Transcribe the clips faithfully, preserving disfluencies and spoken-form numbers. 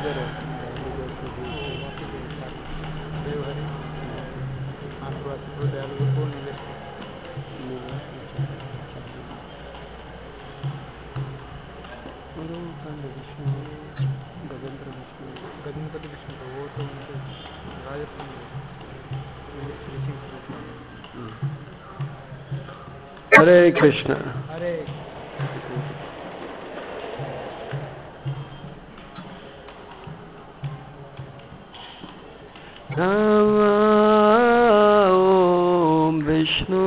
Hare Krishna. Hare Rama Om Vishnu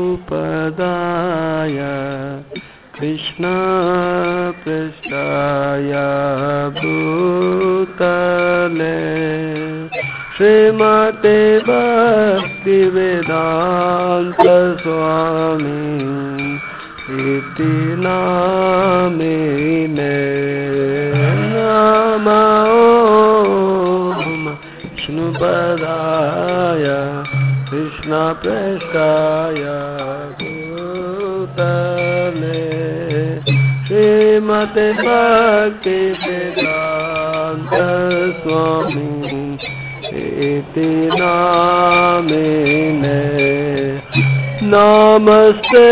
Padaya Krishna Prasthaya Bhutale Srimate Bhakti Vedanta Swami Iti Namine Nama Om Vishnu Padaya Krishna Prasthaya Bhutale Srimate Bhakti Vedanta Swami Iti Namine Namaste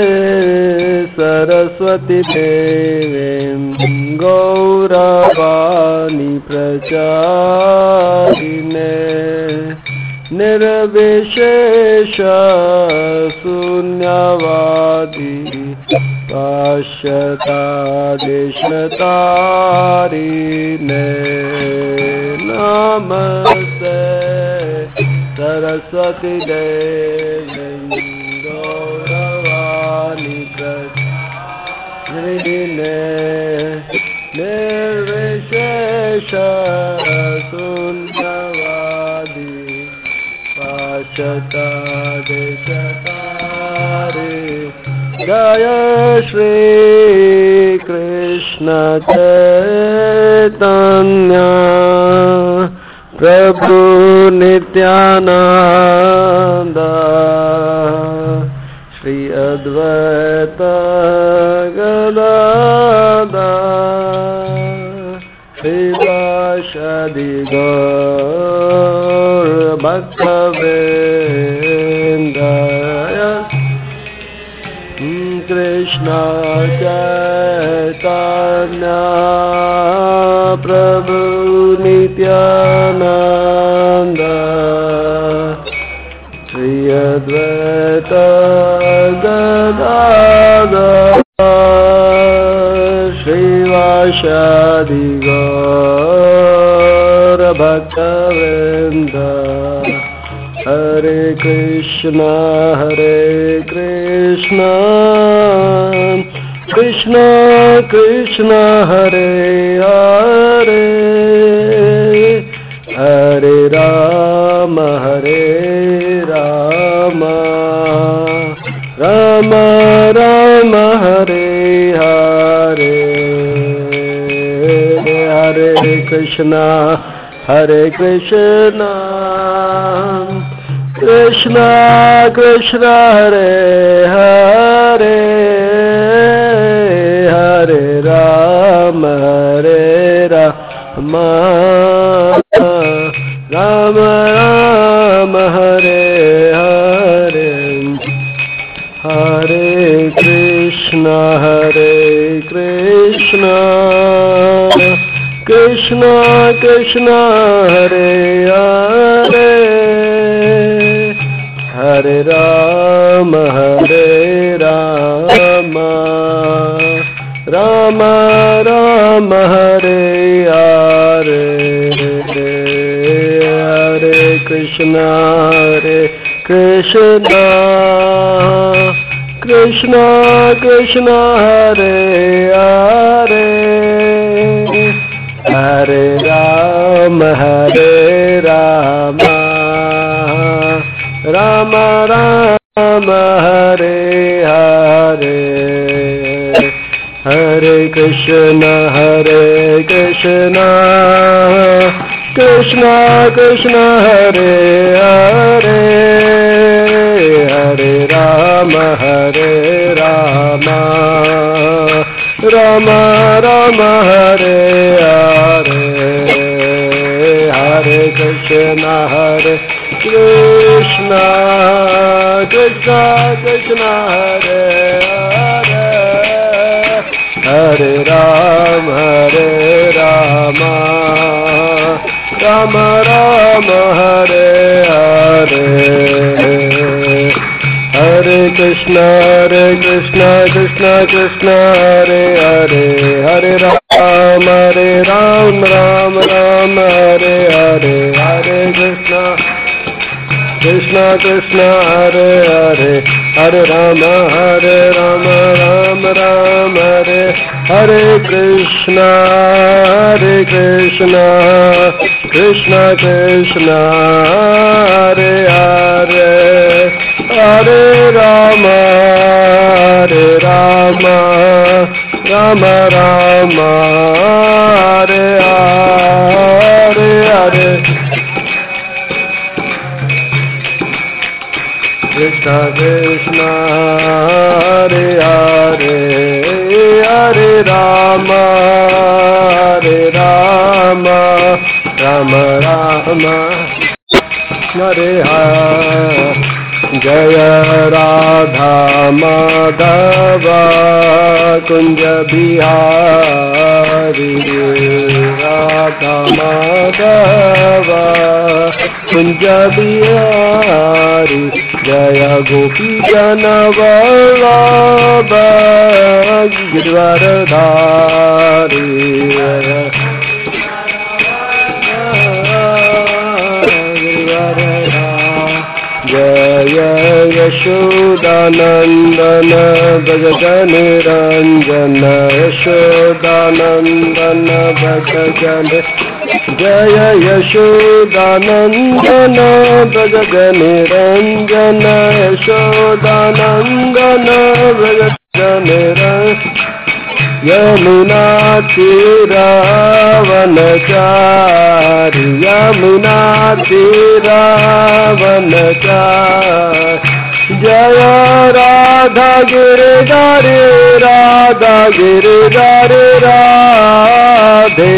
Saraswati Devim Gauravani Pracharine Nirvishesha Sunyavadi Pashyata Deshnatarine Namaste Saraswati Devi Gauravani Pracharine Nirvishesha Sunyavadi Pashyata Deshatari Jaya Shri Krishna Chaitanya Prabhu Nityananda Shri Advaita Gadadhar Shri Vashadi Gaur Bhaktavindaya Krishna Chaitanya Prabhu Nityananda Shri Advaita Gadadhar Shri Vashadi Gaur Bhaktavrinda Hare Krishna Hare Krishna Krishna Krishna Hare Hare Hare Rama Hare Rama Rama Rama Hare Hare Hare Krishna Hare Krishna Krishna Krishna Hare Hare Hare Rama Hare Rama Rama Rama Hare Hare Hare Krishna Hare Krishna Krishna Krishna Hare Hare Hare Rama Hare Rama Rama Rama Hare Hare Hare Krishna Hare Krishna Krishna Krishna Hare Hare Hare Rama Hare Rama Rama Rama Hare Hare Hare Krishna Hare Krishna Krishna Krishna Hare Hare Hare Rama Hare Rama Rama Rama Hare Hare Hare Krishna Hare Krishna Krishna Krishna Hare Hare Hare Rama Hare Rama Rama Rama Hare Hare Hare Krishna Hare Krishna Krishna Krishna Hare Hare Hare Rama Hare Rama Rama Rama Hare Hare Hare Krishna Krishna Krishna Hare Hare Hare Rama Hare Rama Rama Rama Hare Hare Krishna Hare Krishna Krishna Krishna Hare Hare Hare Rama Hare Rama Rama Rama Hare Hare Hare Krishna Krishna Hare Hare Hare Rama Hare Rama Rama Rama Hare Hare Jaya Radha Madhava Kunja Bihari Radha Madhava Kunja Bihari Jaya Gopi Jana Vallabha Giridharadhari Jaya Yashodanandana Bhajani Ranjana Yashodanandana Bhajani Jaya Yashodanandana Bhajani Ranjana Yashodanandana Bhajani Ranjana Yamuna Tiravanachari Yamuna Tiravanachari Jaya Radha Giridhari Radha Giridhari Radhe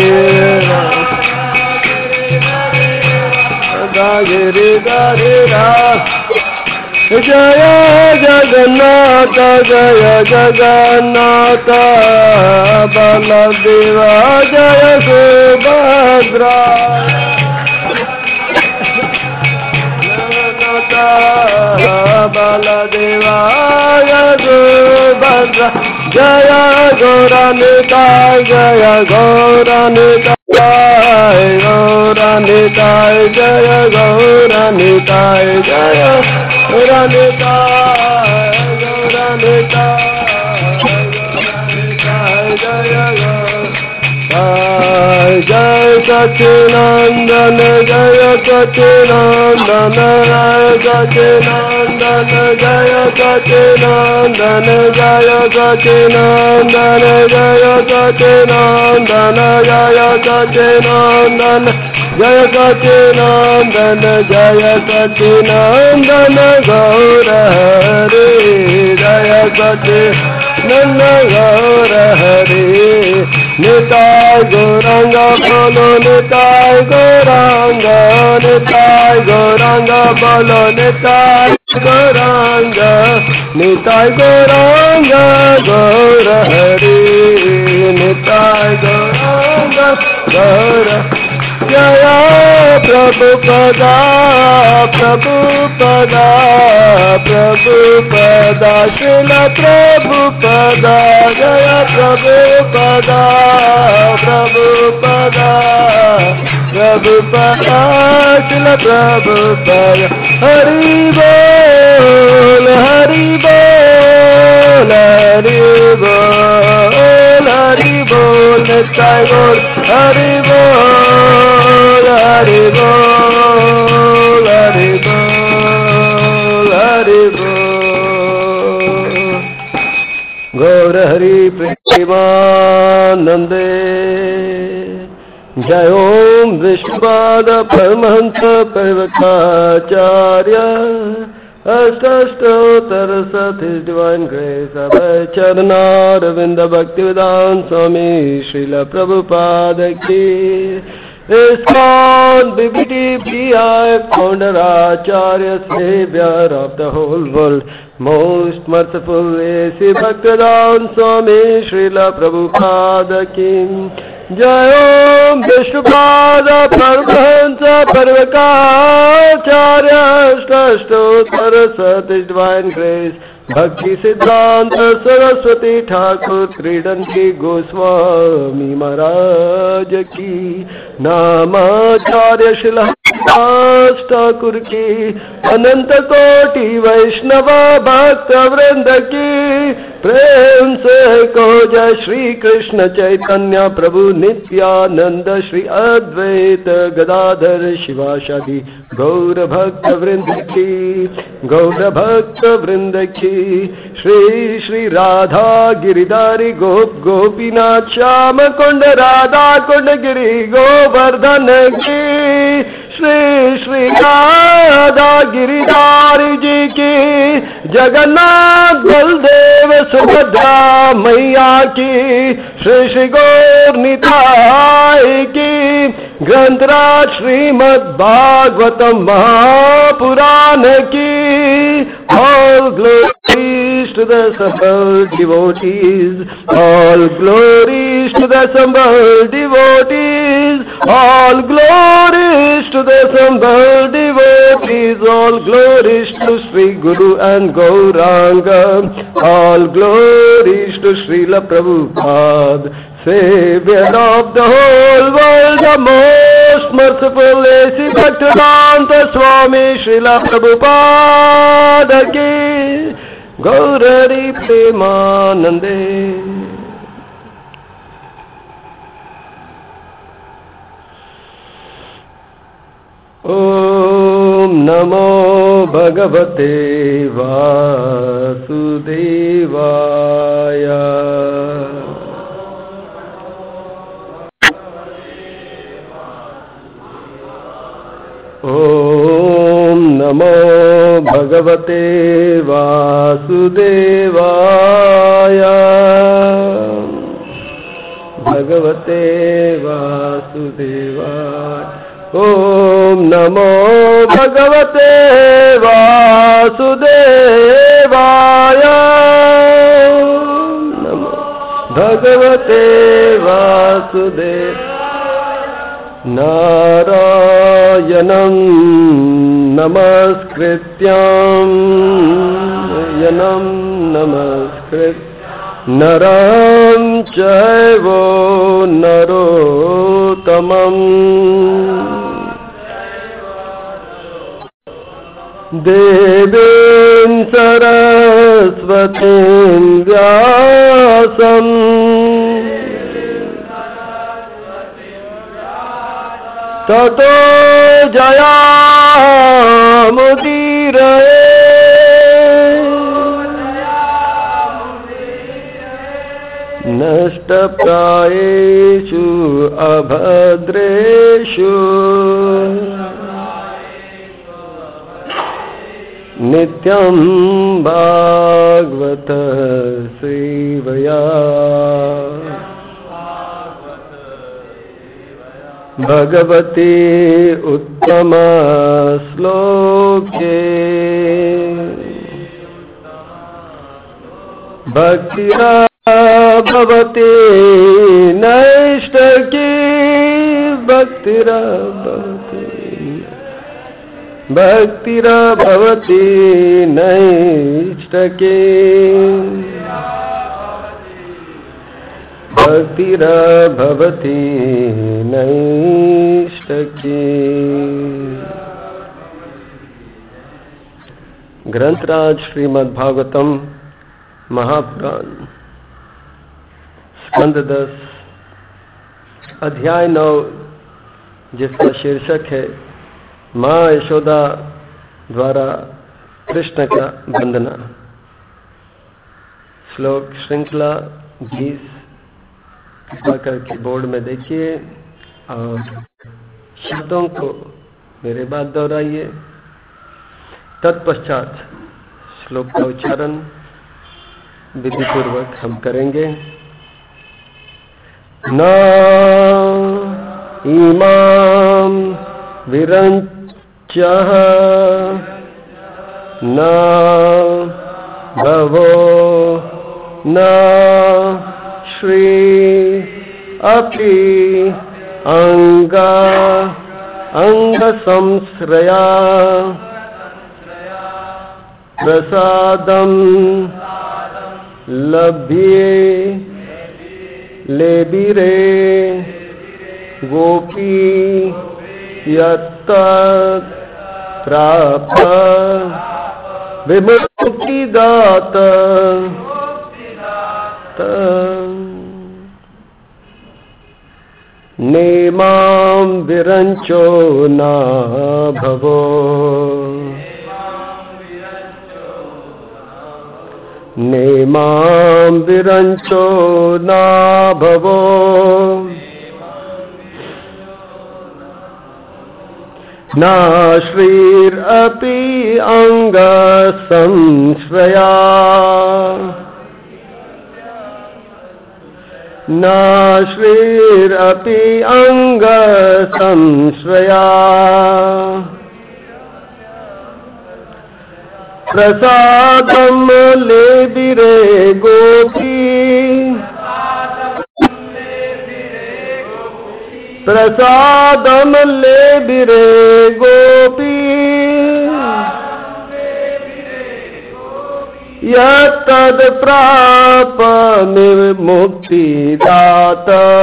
Radha Giridhari Radhe Jaya Jagannatha Jaya Jagannatha Baladeva Jaya Subhadra Jagannatha Baladeva Jaya Subhadra Jaya Gauranitai Jaya Gauranitai Gauranitai Jaya Gauranitai Jaya Gauranitai Gauranitai Jaya Gauranitai Jaya Sachinandana Jaya Sachinandana Jaya Sachinandana Jaya Sachinandana Jaya Sachinandana Jaya Sachinandana Jaya Sachinandana Jaya Sachinandana Jaya Sachinandana Gaura Hari Jaya Sachinandana Gaura Hari Nitai Gauranga Bolo Nitai Gauranga Nitai Gauranga Bolo Nitai Gauranga Nitai Gauranga Gaura Hari Nitai Gauranga Gaura Jaya Prabhupada Prabhupada Prabhupada Srila Prabhupada Jaya Prabhupada Prabhupada Prabhupada Srila Prabhupada Hari Bol Hari Bol Hari Bol Hari Bol Nitai Gaur Hari Bol Hari Bol Hari Bol Hari Bol Gaur Hari Premanande Jai Om Vishnupada Paramahansa Parvatacharya Ashtastottara His Divine Grace Abhay Charana Ravinda Bhaktivedanta Swami Srila Prabhupada Ki ISKCON B B T B I, founder Acharya, savior of the whole world, most merciful A C Bhaktivedanta Swami Srila Prabhupada Ki Jai. Om Vishnupada Paramahansa Parvakacharya Ashtottara Saraswati Divine Grace Bhakti Siddhanta Saraswati Thakur Kridanti Goswami Maharaj Ki Namacharya Shila Thakur Ki Ananta Koti Vaishnava Bhakta Vrinda Ki Prem Se Ko Jai Shri Krishna Chaitanya Prabhu Nityananda Shri Advaita Gadadhar Shivashadi Gaura Bhakta Vrinda Ki Gaura Bhakta Vrinda Ki Shri Shri Radha Giridhari Gop Gopinath Shama Kunda Radha Kunda Giri Govardhan Ki Shri Shri Radha Giridhari Ji Ki Jagannath Baldev Subhadra Maiya Ki Shri Shri Gaur Nitai Ki Grantraj Srimad Bhagavatam Mahapurana Ki. All glories to the assembled devotees, all glories to the assembled devotees, all glories to the assembled devotees, all glories to Sri Guru and Gauranga, all glories to Srila Prabhupada, savior of the whole world, the most merciful A C Bhaktivedanta Swami Srila Prabhupada Ki Gaurari Premanande. Om Namo Bhagavate Vasudevaya. Om Namo Bhagavate Vasudevaya. Bhagavate Vasudevaya. Om Namo Bhagavate Vasudevaya. Namo Bhagavate Vasudevaya. Narayanam Namaskrityam Yanam Namaskrit Naram Chaivo Narottamam Devim Saraswatim Vyasam Tato Jayamudiraye Nashtaprayeshu Abhadreshu Nityam Bhagavata Sevaya Bhagavati Uttama Sloke Bhaktira Bhavati Naishtaki Bhaktira Bhavati Bhaktira Bhavati Naishtaki Bhaktira Bhavati Naishtaki. ग्रंथराज Shrimad Bhagavatam Mahapuran स्कंद दस अध्याय नौ, जिसका शीर्षक है माँ यशोदा द्वारा कृष्ण का वंदना। श्लोक श्रृंखला बीस कृपा करके बोर्ड में देखिए और शब्दों को मेरे बाद दोहराइए। तत्पश्चात श्लोक का उच्चारण विधि पूर्वक हम करेंगे। न इमां विरञ्चः न भवो न श्री अपि अंग अंगसंश्रया प्रसादं लभ्ये लेबिरे गोपी यत्तत् प्राप्त विमुक्तिदात नेमां विरञ्चो न भवो नेमां विरञ्चो न भवो न श्रीरपि अंगसंश्रया न श्रीरपि अंगसंश्रया प्रसादं लेबिरे गोपी प्रसादं लेबिरे गोपी यत्तद् प्राप विमुक्तिदात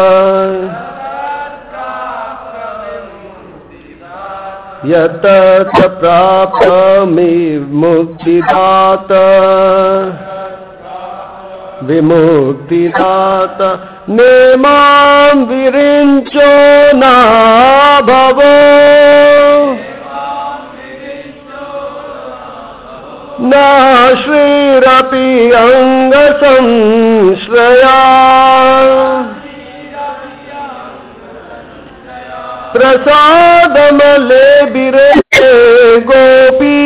यत्तत् प्राप विमुक्तिदात विमुक्तिदात नेमां विरिञ्चो न भवो न श्रीरपि अंगसंश्रया प्रसादं लेबिरे गोपी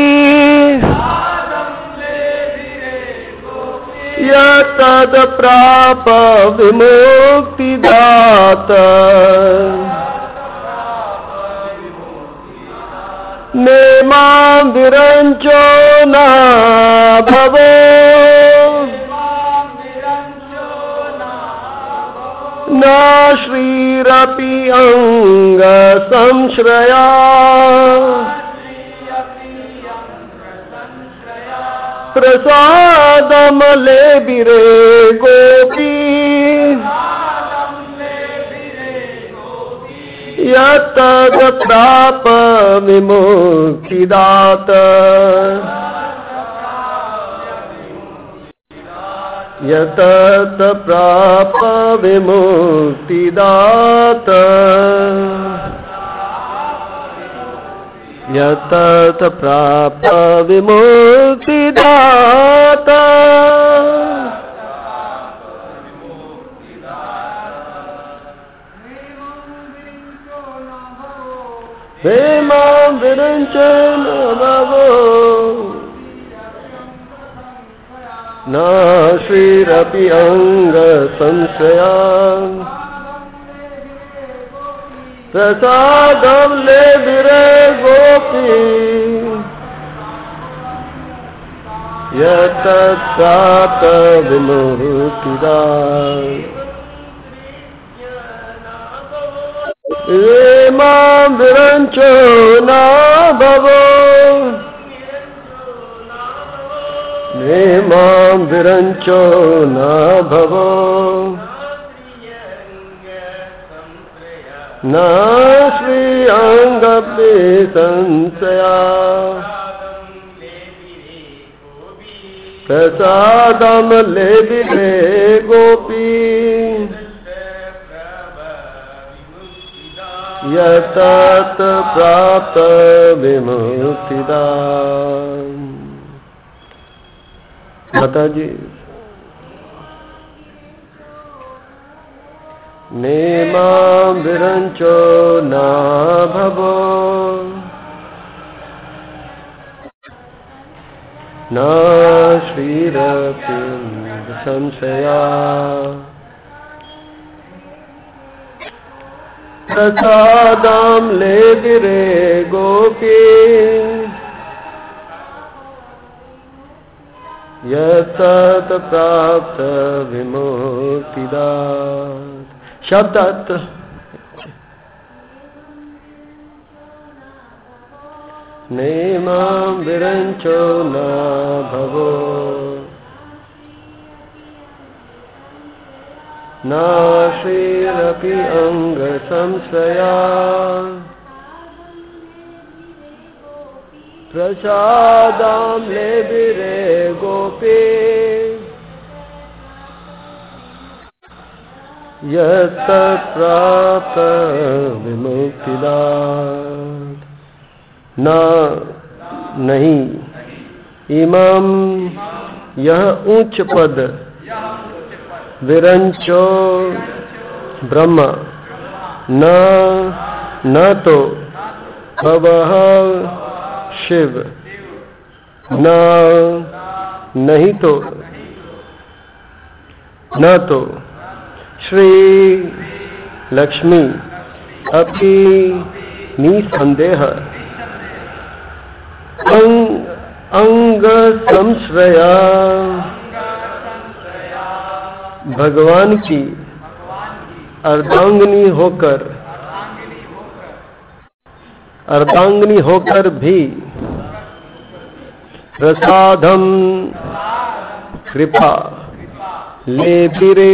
यत्तद् प्राप विमुक्तिदात नेमां विरञ्चो न भवो न श्रीरपि अंगसंश्रया प्रसादं लेबिरे गोपी यत्तद् प्राप विमुक्तिदात यत्तत् प्राप विमुक्तिदात यत्तत् प्राप विमुक्तिदात नेमां विरञ्चो न भवो न श्रीरपि अंगसंश्रया प्रसादं लेबिरे गोपी यत्तत् प्राप्त विमुक्तिदात नेमां विरञ्चो न भवो नेमां विरञ्चो न भवो न श्री अंगपि संशया प्रसादं लेबिरे गोपी यत्तत् प्राप्त विमुक्तिदात। माता जी नेमां विरञ्चो न भवो न श्रीरपि संशया प्रसादं लेभिरे गोपी यत् प्राप्त विमुक्तिदात्। शब्दार्थ नेमां विरञ्चो न भवो नाश्रीरपि अङ्गसंशया प्रसादं लेभिरे गोपी यत् प्राप्त विमुक्तिदात्। न नहीं इमाम यह ऊंच पद विरंचो ब्रह्म न न तो भवः शिव न नहीं तो न तो श्री लक्ष्मी अपि निसंदेह अंग अंग संश्रया भगवान की अर्धांगिनी होकर अर्धांगिनी होकर भी प्रसादम कृपा लेभिरे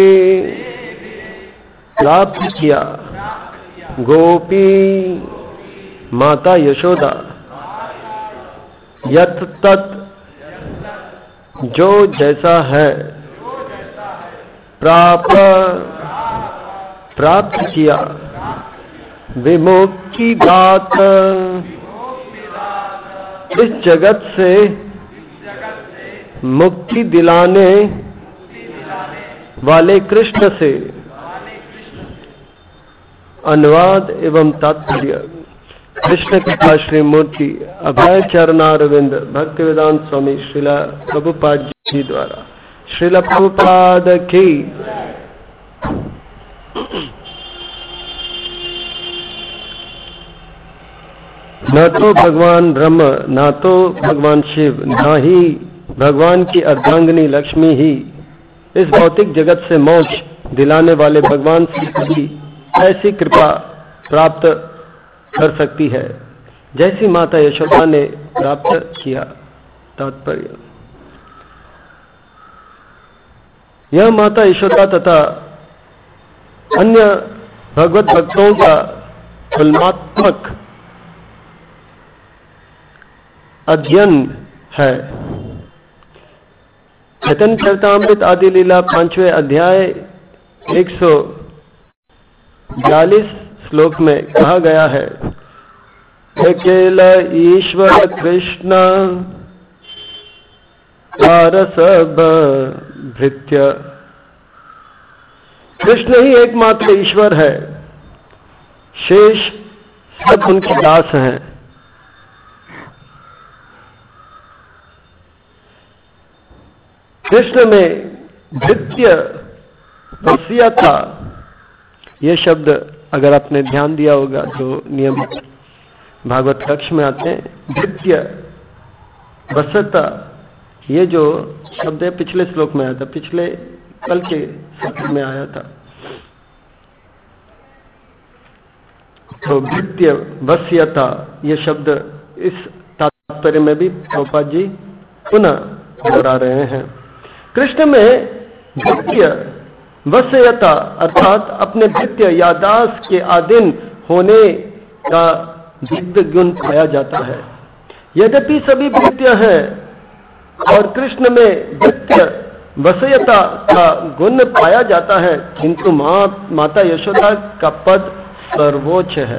प्राप्त किया गोपी माता यशोदा यत तत् जो जैसा है प्राप्त प्राप्त किया विमुक्ति दात इस जगत से मुक्ति दिलाने वाले कृष्ण से। अनुवाद एवं तात्पर्य। कृष्ण कृपा श्री मूर्ति अभय चरणारविंद भक्तिवेदांत स्वामी श्रीला प्रभुपाद जी द्वारा। श्रीला प्रभुपाद की। न तो भगवान ब्रह्म न तो भगवान शिव न ही भगवान की अर्धांगिनी लक्ष्मी ही इस भौतिक जगत से मोक्ष दिलाने वाले भगवान से कभी ऐसी कृपा प्राप्त कर सकती है जैसी माता यशोदा ने प्राप्त किया। तात्पर्य। यह माता यशोदा तथा अन्य भगवत भक्तों का तुलनात्मक अध्ययन है। चैतन्य चरितामृत आदि लीला पांचवें अध्याय एक सौ बयालीस श्लोक में कहा गया है, अकेला ईश्वर कृष्ण सब भृत्य। कृष्ण ही एकमात्र ईश्वर है, शेष सब उनके दास हैं। कृष्ण में भृत्य वसीयता ये शब्द अगर आपने ध्यान दिया होगा जो नियमित भागवत कक्ष में आते हैं, भृत्य वसता ये जो शब्द है पिछले श्लोक में आया था, पिछले कल के सत्र में आया था। तो भृत्य वसीयता ये शब्द इस तात्पर्य में भी प्रभुपाद जी पुनः दोहरा रहे हैं। कृष्ण में भृत्य वसीयता अर्थात अपने भृत्य या दास के आधीन होने का दिव्य गुण पाया जाता है। यद्यपि सभी भृत्य हैं और कृष्ण में भृत्य वसीयता का गुण पाया जाता है, किंतु मां माता यशोदा का पद सर्वोच्च है।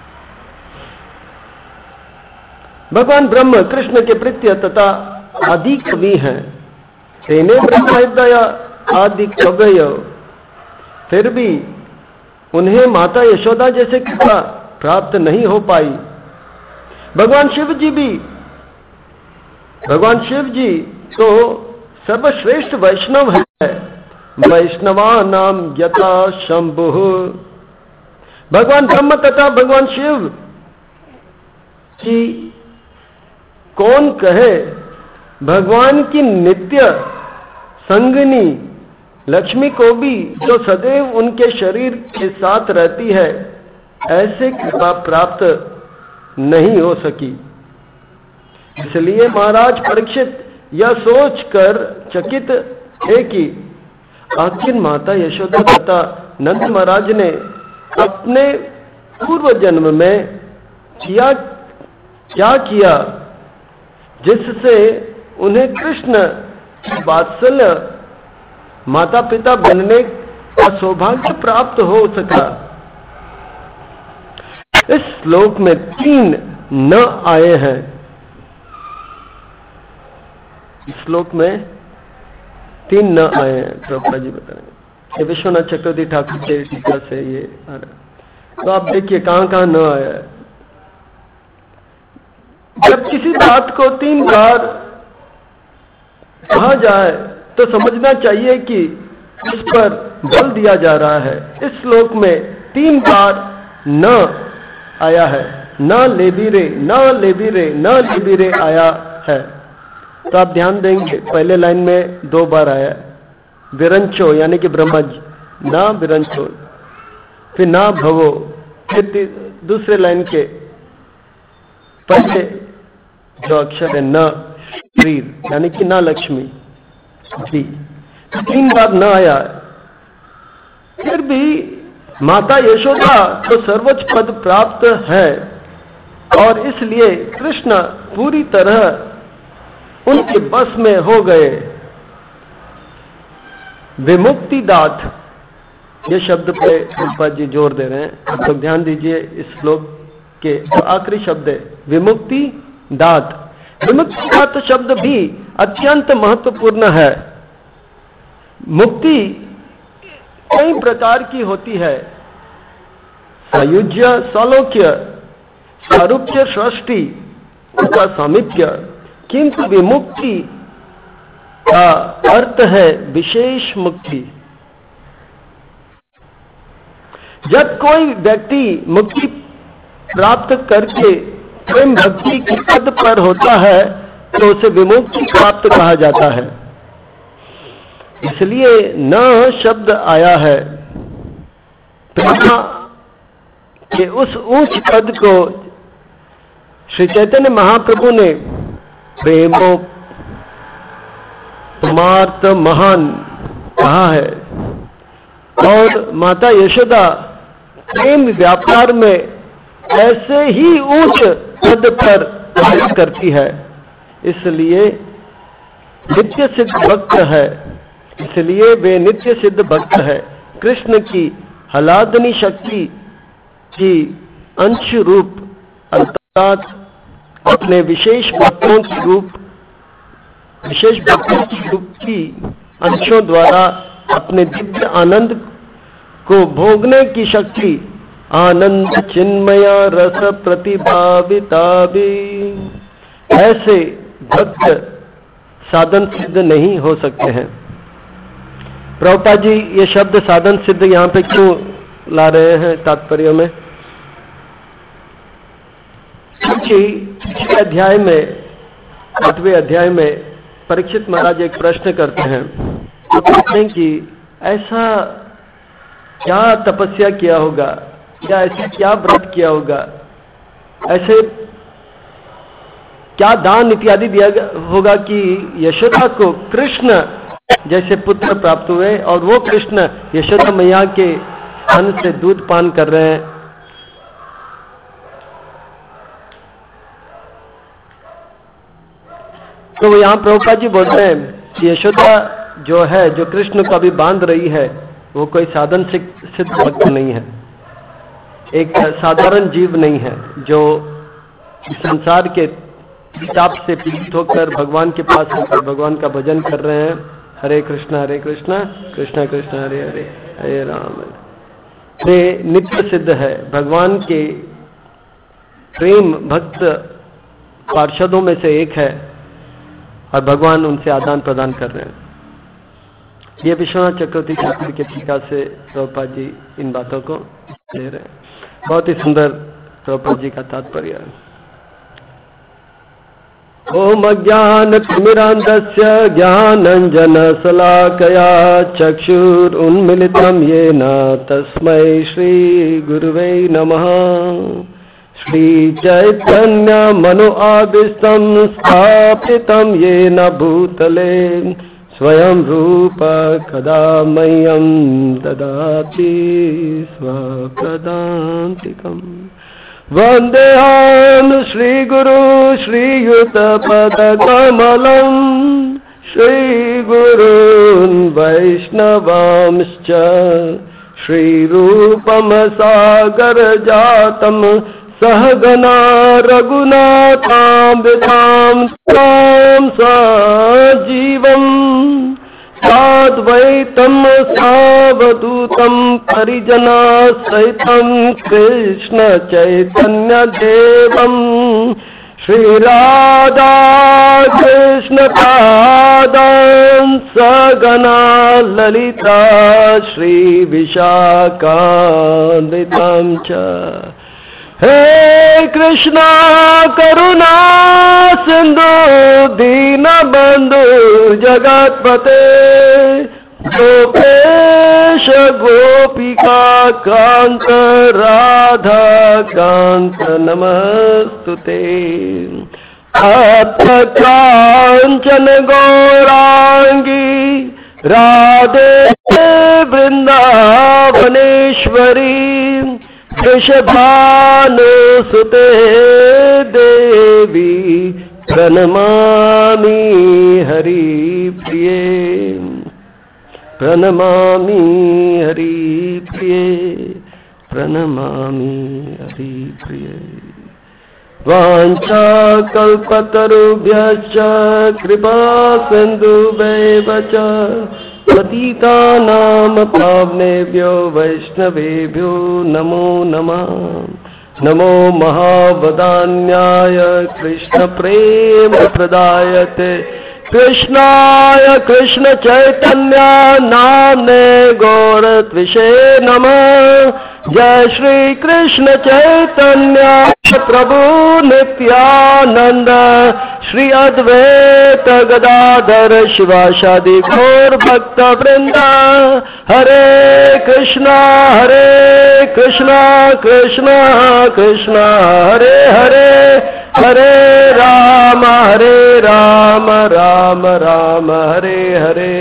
भगवान ब्रह्म कृष्ण के भृत्य तथा आदि कवि हैं। तेने ब्रह्मदया आदि कवय, फिर भी उन्हें माता यशोदा जैसे कृपा प्राप्त नहीं हो पाई। भगवान शिव जी भी भगवान शिव जी तो सर्वश्रेष्ठ वैष्णव है। वैष्णवा नाम यथा शंभु, भगवान ब्रह्म तथा भगवान शिव की कौन कहे, भगवान की नित्य संगिनी लक्ष्मी को भी, जो सदैव उनके शरीर के साथ रहती है, ऐसे कृपा प्राप्त नहीं हो सकी। इसलिए महाराज परीक्षित यह सोचकर चकित है कि आखिर माता यशोदा तथा नंद महाराज ने अपने पूर्व जन्म में किया क्या किया, जिससे उन्हें कृष्ण की वात्सल्य माता पिता बनने का सौभाग्य प्राप्त हो सका। इस श्लोक में तीन न आए हैं। इस श्लोक में तीन न आए हैं, प्रभुपाद जी बताएं। ये विश्वनाथ चक्रवर्ती ठाकुर के टीका से ये आ रहा है। तो आप देखिए कहां कहां न आया है। जब किसी बात को तीन बार कहा जाए तो समझना चाहिए कि उस पर बल दिया जा रहा है। इस श्लोक में तीन बार न आया है, न लेबीरे, न लेबीरे, न लेबीरे आया है। तो आप ध्यान देंगे पहले लाइन में दो बार आया, विरंचो यानी कि ब्रह्मा जी, ना विरंचो, फिर ना भवो, फिर दूसरे लाइन के पहले जो अक्षर है न श्रीर यानी कि ना लक्ष्मी भी, तीन बार न आया। फिर भी माता यशोदा को सर्वोच्च पद प्राप्त है और इसलिए कृष्ण पूरी तरह उनके बस में हो गए। विमुक्ति दात, ये शब्द पे प्रभुपाद जी जोर दे रहे हैं, तो ध्यान दीजिए इस श्लोक के जो आखिरी शब्द है विमुक्ति दात। विमुक्ति दात शब्द भी अत्यंत महत्वपूर्ण है। मुक्ति कई प्रकार की होती है, सायुज्य, सौलोक्य, सारूप्य, सृष्टि तथा सामीप्य, किंतु विमुक्ति का अर्थ है विशेष मुक्ति। जब कोई व्यक्ति मुक्ति प्राप्त करके प्रेम भक्ति की पद पर होता है तो उसे विमुक्ति प्राप्त कहा जाता है। इसलिए न शब्द आया है। प्रेमा के उस ऊंच पद को श्री चैतन्य महाप्रभु ने प्रेमो परमार्थ महान कहा है और माता यशोदा प्रेम व्यापार में ऐसे ही ऊंच पद पर कार्य करती है। इसलिए नित्य सिद्ध भक्त है, इसलिए वे नित्य सिद्ध भक्त है। कृष्ण की हलादनी शक्ति की अंश रूप अर्थात अपने विशेष भक्तों के रूप विशेष भक्तों की रूप की अंशों द्वारा अपने दिव्य आनंद को भोगने की शक्ति आनंद चिन्मया रस प्रतिभाविता भी। ऐसे भक्त साधन सिद्ध नहीं हो सकते हैं। प्रभुपाद जी ये शब्द साधन सिद्ध यहाँ पे क्यों ला रहे हैं तात्पर्य में? क्योंकि पिछले अध्याय में आठवें अध्याय में परीक्षित महाराज एक प्रश्न करते हैं, तो कहते हैं कि ऐसा क्या तपस्या किया होगा या ऐसे क्या व्रत किया होगा, ऐसे क्या दान इत्यादि दिया होगा कि यशोदा को कृष्ण जैसे पुत्र प्राप्त हुए और वो कृष्ण यशोदा मैया के स्तन से दूध पान कर रहे हैं। तो यहाँ प्रभुपाद जी बोलते हैं कि यशोदा जो है, जो कृष्ण को अभी बांध रही है, वो कोई साधन सिद्ध भक्त नहीं है, एक साधारण जीव नहीं है जो संसार के ताप से पीड़ित होकर भगवान के पास होकर भगवान का भजन कर रहे हैं। हरे कृष्णा हरे कृष्णा कृष्णा कृष्णा हरे हरे हरे राम। वे नित्य सिद्ध है, भगवान के प्रेम भक्त पार्षदों में से एक है और भगवान उनसे आदान प्रदान कर रहे हैं। ये विश्वनाथ चक्रवर्ती ठाकुर के टीका से प्रभुपाद जी इन बातों को ले रहे हैं। बहुत ही सुंदर प्रभुपाद जी का तात्पर्य। ओम अज्ञानतिमिरान्धस्य ज्ञानाञ्जनशलाकया चक्षुरुन्मीलितं येन तस्मै श्रीगुरुवे नमः। श्रीचैतन्यमनोआविष्टं स्थापितं येन भूतले स्वयं रूप कदा मह्यं ददाति स्वपदान्तिकम्। वन्देऽहं श्रीगुरु श्रीयुतपदकमलं श्रीगुरून् वैष्णवांश्च श्रीरूपं सागरजातं सहगना रघुनाथान्वितां तं सजीवम् साद्वैतं सावधूतं परिजनासहितं कृष्ण चैतन्यदेवं श्रीराधा कृष्ण पादान् सगना ललिता श्रीविशाखान्वितं च। हे कृष्णा करुणा सिंधु दीनबंधु जगत्पते गोपेश गोपिका कांत राधा कांत नमस्तुते। कांचन गौरांगी राधे वृंदावनेश्वरी वृषभानुसुते देवी प्रणमामि हरिप्रिये प्रणमामि हरिप्रिये प्रणमामि हरिप्रिये। वाञ्छाकल्पतरुभ्यश्च कृपा सिन्धुभ्येव च पतितानां पावनेभ्यो वैष्णवेभ्यो नमो नमः। नमो महावदान्याय कृष्ण प्रेम प्रदायते कृष्णाय कृष्ण चैतन्य नाम्ने गौरत्विषे नमः। जय श्री कृष्ण चैतन्य प्रभु नित्यानंद श्री अद्वैत गदाधर शिवासादि गौर भक्त वृंद। हरे कृष्णा हरे कृष्णा कृष्णा कृष्णा हरे हरे हरे राम हरे राम राम राम हरे हरे।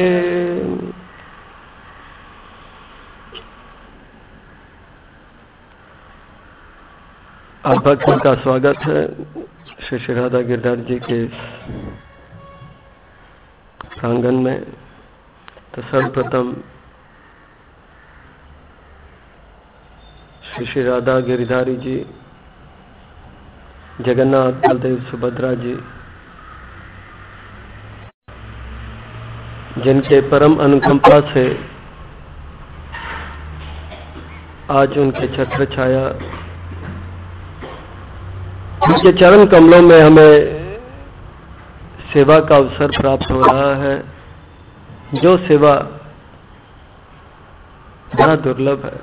आप भक्तों का स्वागत है श्री श्री राधा गिरधर जी के प्रांगण में। तो सर्वप्रथम श्री श्री राधा गिरधारी जी, जगन्नाथ बलदेव सुभद्रा जी, जिनके परम अनुकंपा से आज उनके छत्र छाया उनके चरण कमलों में हमें सेवा का अवसर प्राप्त हो रहा है, जो सेवा बड़ा दुर्लभ है।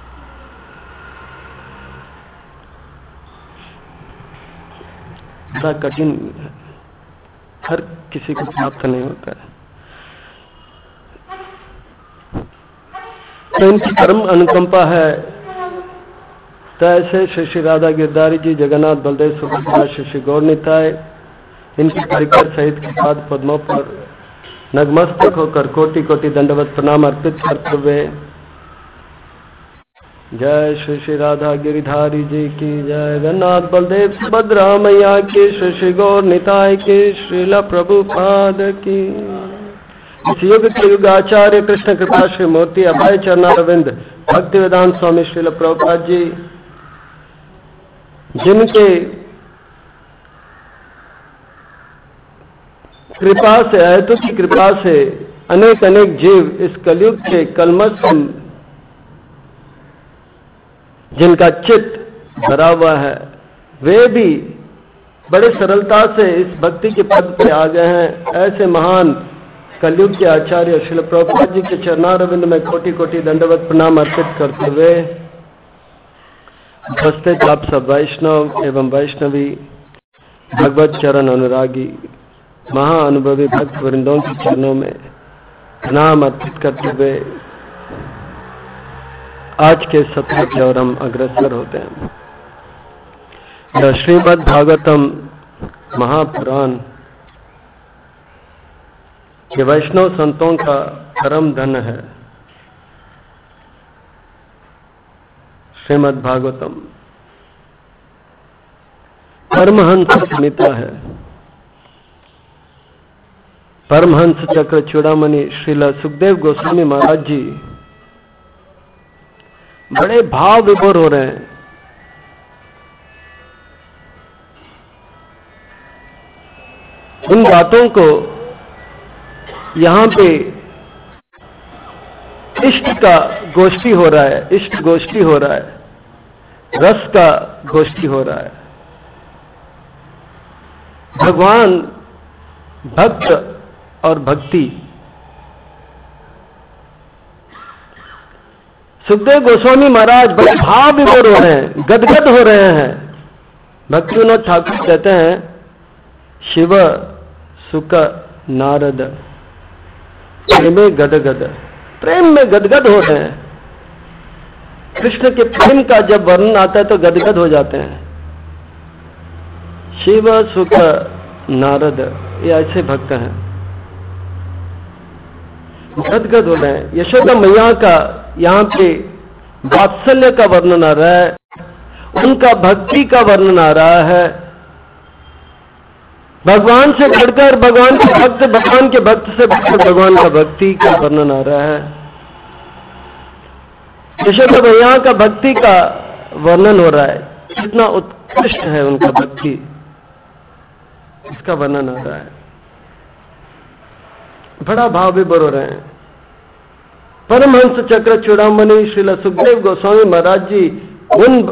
बड़ा कठिन है, हर किसी को प्राप्त नहीं होता है। तो इनकी परम अनुकंपा है। तो ऐसे श्री श्री राधा गिरधारी जी, जगन्नाथ बलदेव सुभद्रा, श्री श्री गौर निताय, इनकी परिकर सहित के पाद पद्मों पर नतमस्तक होकर कोटि कोटि दंडवत प्रणाम अर्पित करते हुए जय श्री श्री राधा गिरिधारी जी की जय, जगन्नाथ बलदेव सुभद्रा मैया की, श्री श्री गौर निताय की, श्रीला प्रभुपाद की। इस युग के युग आचार्य कृष्ण कृपा श्री मूर्ति अभय चरणारविंद भक्ति वेदांत स्वामी श्रील प्रभुपाद जी, जिनके कृपा से, अहेतु की कृपा से अनेक अनेक जीव इस कलयुग के कलमश जिनका चित्त भरा हुआ है, वे भी बड़े सरलता से इस भक्ति के पद पे आ गए हैं। ऐसे महान कलयुग के आचार्य श्रील प्रभुपाद जी के चरणारविंद में कोटि कोटि दंडवत प्रणाम अर्पित करते हुए उपस्थित आप सब वैष्णव एवं वैष्णवी, भगवत चरण अनुरागी, महाअनुभवी भक्त वृंदों के चरणों में प्रणाम अर्पित करते हुए आज के सत्र की ओर हम अग्रसर होते हैं। यह श्रीमद् भागवतम महापुराण ये वैष्णव संतों का परम धन है। श्रीमद् भागवतम परमहंस संहिता है। परमहंस चक्र चूड़ामणि श्रील सुखदेव गोस्वामी महाराज जी बड़े भाव विभोर हो रहे हैं। उन बातों को यहाँ पे इष्ट का गोष्ठी हो रहा है, इष्ट गोष्ठी हो रहा है, रस का गोष्ठी हो रहा है। भगवान, भक्त और भक्ति। सुखदेव गोस्वामी महाराज बड़े भाव विभोर हो रहे हैं, गदगद हो रहे हैं। भक्ति विनोद ठाकुर कहते हैं शिव सुख नारद प्रेम में गदगद, प्रेम में गदगद हो रहे हैं। कृष्ण के प्रेम का जब वर्णन आता है तो गदगद हो जाते हैं। शिव सुख नारद ये ऐसे भक्त हैं, गदगद हो रहे हैं। यशोदा मैया का यहाँ पे वात्सल्य का वर्णन आ रहा है, उनका भक्ति का वर्णन आ रहा है। भगवान से बढ़कर भगवान के भक्त, भगवान के भक्त से बढ़कर भगवान का भक्ति का वर्णन आ रहा है। यशोदा मैया का भक्ति का वर्णन हो रहा है, कितना उत्कृष्ट है उनका भक्ति, इसका वर्णन आ रहा है। बड़ा भाव विभोर हो रहे हैं। परमहंस चक्र चूड़ामणि श्रील सुखदेव गोस्वामी महाराज जी उन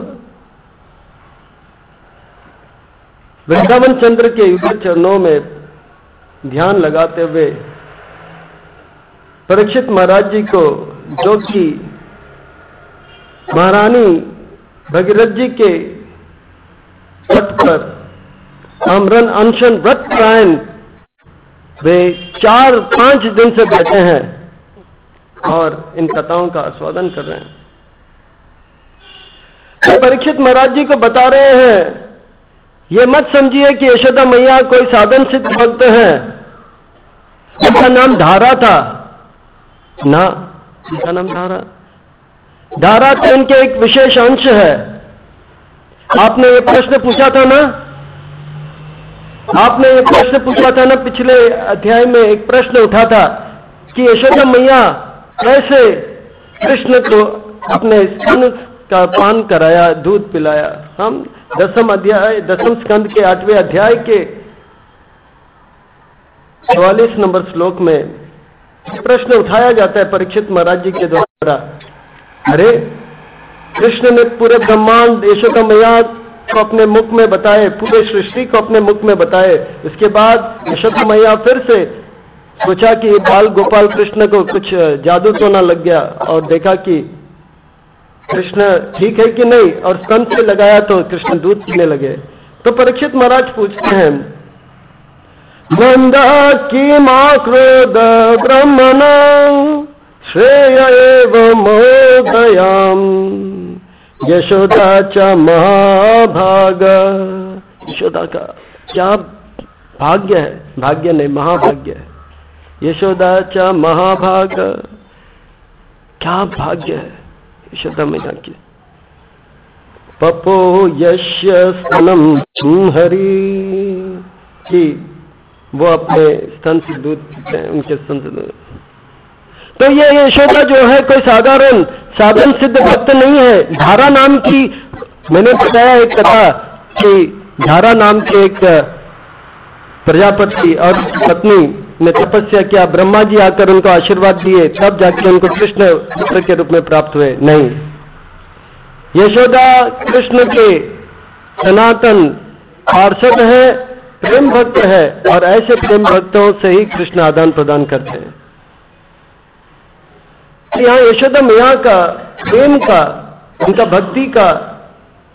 वृंदावन चंद्र के युगल चरणों में ध्यान लगाते हुए परीक्षित महाराज जी को, जो कि महारानी भगीरथ जी के तट पर आमरण अनशन व्रत परायण वे चार पांच दिन से बैठे हैं और इन कथाओं का आस्वादन कर रहे हैं। तो परीक्षित महाराज जी को बता रहे हैं, ये मत समझिए कि यशोदा मैया कोई साधन सिद्ध भक्त है, उनका नाम धारा था ना, उनका नाम धारा धारा तो उनके एक विशेष अंश है। आपने ये प्रश्न पूछा था ना, आपने ये प्रश्न पूछा था ना, पिछले अध्याय में एक प्रश्न उठा था कि यशोदा मैया कैसे कृष्ण को अपने स्तन का पान कराया, दूध पिलाया। हम दसम अध्याय, दसम स्कंद के आठवें अध्याय के चौवालीस नंबर श्लोक में प्रश्न उठाया जाता है परीक्षित महाराज जी के द्वारा। अरे कृष्ण ने पूरे ब्रह्मांड यशोदा मैया को अपने मुख में बताए, पूरे सृष्टि को अपने मुख में बताए। उसके बाद यशोदा मैया फिर से सोचा कि बाल गोपाल कृष्ण को कुछ जादू तो ना लग गया, और देखा कि कृष्ण ठीक है कि नहीं, और स्तन से लगाया तो कृष्ण दूध पीने लगे। तो परीक्षित महाराज पूछते हैं, नंदा की मां क्रोध ब्रह्मण श्रेय एव मोदयाम यशोदा च महाभाग। यशोदा का क्या भाग्य है, भाग्य नहीं महाभाग्य है। यशोदा च महाभाग, क्या भाग्य है यशोदा मैया की। पपो यश्य स्तनम हरि, कि वो अपने स्तन से दूध पीते हैं, उनके स्तन से दूध। तो ये यशोदा जो है कोई साधारण साधन सिद्ध भक्त नहीं है। धारा नाम की, मैंने बताया एक कथा कि धारा नाम के एक प्रजापति और पत्नी ने तपस्या किया, ब्रह्मा जी आकर उनको आशीर्वाद दिए, तब जाके उनको कृष्ण पुत्र के रूप में प्राप्त हुए। नहीं, यशोदा कृष्ण के सनातन पार्षद है, प्रेम भक्त है, और ऐसे प्रेम भक्तों से ही कृष्ण आदान प्रदान करते हैं। यहाँ यशोदा मैया का प्रेम का, उनका भक्ति का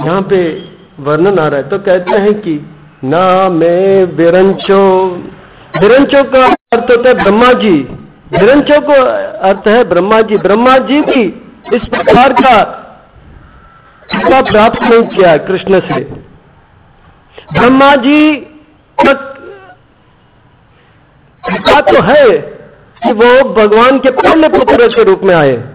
यहाँ पे वर्णन आ रहा है। तो कहते हैं कि ना मैं विरंचो, विरंचो का अर्थ होता है ब्रह्मा जी, विरंचो को अर्थ है ब्रह्मा जी। ब्रह्मा जी भी इस प्रकार का कृपा प्राप्त नहीं किया कृष्ण से। ब्रह्मा जी तक कृपा तो है कि वो भगवान के पहले पुत्र के रूप में आए,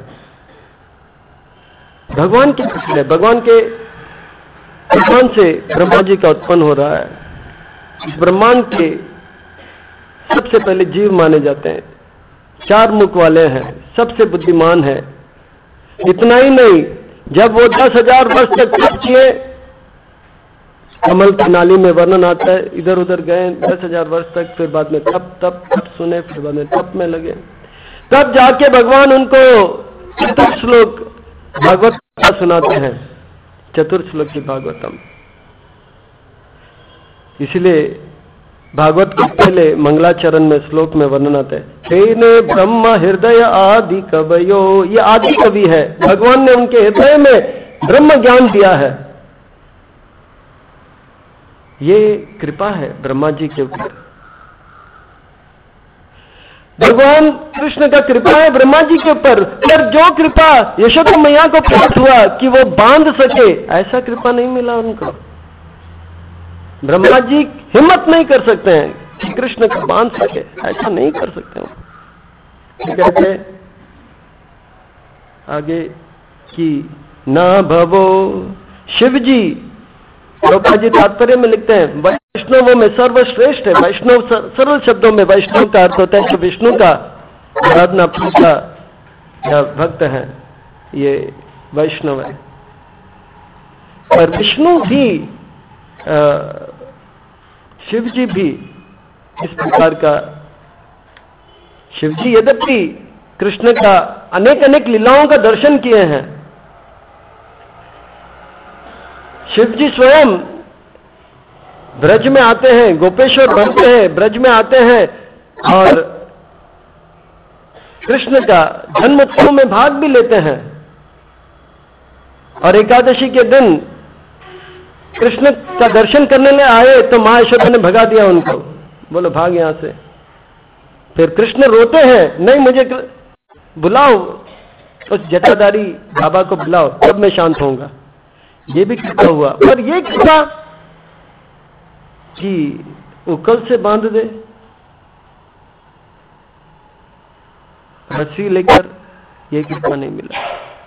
भगवान के पुत्र, भगवान के भगवान से ब्रह्मा जी का उत्पन्न हो रहा है। ब्रह्मांड के सबसे पहले जीव माने जाते हैं, चार मुख वाले हैं, सबसे बुद्धिमान है। इतना ही नहीं, जब वो दस हजार वर्ष तक तप किए, कमल की नाली में वर्णन आता है, इधर उधर गए दस हजार वर्ष तक, फिर बाद में तप तप तप सुने, फिर बाद में तप में लगे, तब जाके भगवान उनको चतुर्थ श्लोक भागवत सुनाते हैं, चतुर्थ श्लोक की भागवतम। इसलिए भागवत के पहले मंगलाचरण में श्लोक में वर्णन आता है, तेने ब्रह्म हृदय आदि कवयो, ये आदि कवि है, भगवान ने उनके हृदय में ब्रह्म ज्ञान दिया है। ये कृपा है ब्रह्मा जी के ऊपर। भगवान कृष्ण का कृपा है ब्रह्मा जी के ऊपर, पर जो कृपा यशोदा मैया को प्राप्त हुआ कि वो बांध सके, ऐसा कृपा नहीं मिला उनको। ब्रह्मा जी हिम्मत नहीं कर सकते हैं कि कृष्ण को बांध सके, ऐसा नहीं कर सकते हैं। कहते आगे कि ना भवो, शिव जी प्रभुपाद जी तात्पर्य में लिखते हैं, वैष्णवों में सर्वश्रेष्ठ है। वैष्णव सरल शब्दों में वैष्णव का अर्थ होता है जो विष्णु का आराधना पूजा या भक्त है, ये वैष्णव है। और विष्णु भी, शिव जी भी इस प्रकार का, शिव जी यद्यपि कृष्ण का अनेक अनेक लीलाओं का दर्शन किए हैं, शिव जी स्वयं ब्रज में आते हैं, गोपेश्वर बनते हैं, ब्रज में आते हैं और कृष्ण का जन्मोत्सव में भाग भी लेते हैं। और एकादशी के दिन कृष्ण का दर्शन करने ले आए तो मां यशोदा ने भगा दिया उनको, बोलो भाग यहां से। फिर कृष्ण रोते हैं, नहीं मुझे बुलाओ, उस जटाधारी बाबा को बुलाओ, तब मैं शांत होऊंगा। ये भी कृपा हुआ। और ये कृपा कि उकल से बांध दे, रस्सी लेकर, ये कृपा नहीं मिला।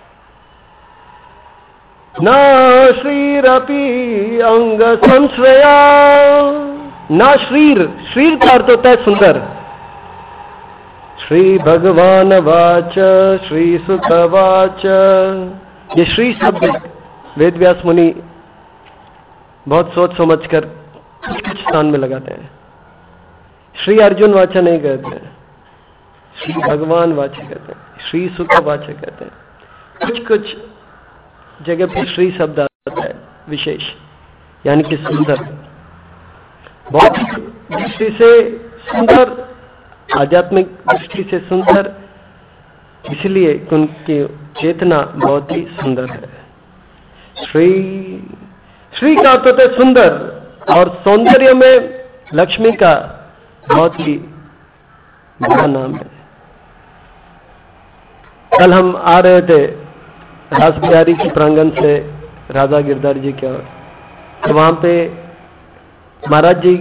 ना श्रीरपि अंग संश्रया, ना श्रीर, श्रीर का अर्थ होता है सुंदर। श्री भगवान वाच श्री सुख वाच, ये श्री शब्द वेद व्यास मुनि बहुत सोच समझकर कुछ कुछ स्थान में लगाते हैं। श्री अर्जुन वाचा नहीं कहते हैं, श्री भगवान वाचा कहते हैं, श्री सुख वाचा कहते हैं। कुछ कुछ जगह पर श्री शब्द आता है विशेष, यानी कि सुंदर, बहुत दृष्टि से सुंदर, आध्यात्मिक दृष्टि से सुंदर, इसलिए उनकी चेतना बहुत ही सुंदर है। श्री, श्री का अर्थ होता है सुंदर, और सौंदर्य में लक्ष्मी का बहुत ही बड़ा नाम है। कल हम आ रहे थे रास बिहारी के प्रांगण से राधा गिरधारी जी के ओर, तो वहां पे महाराज जी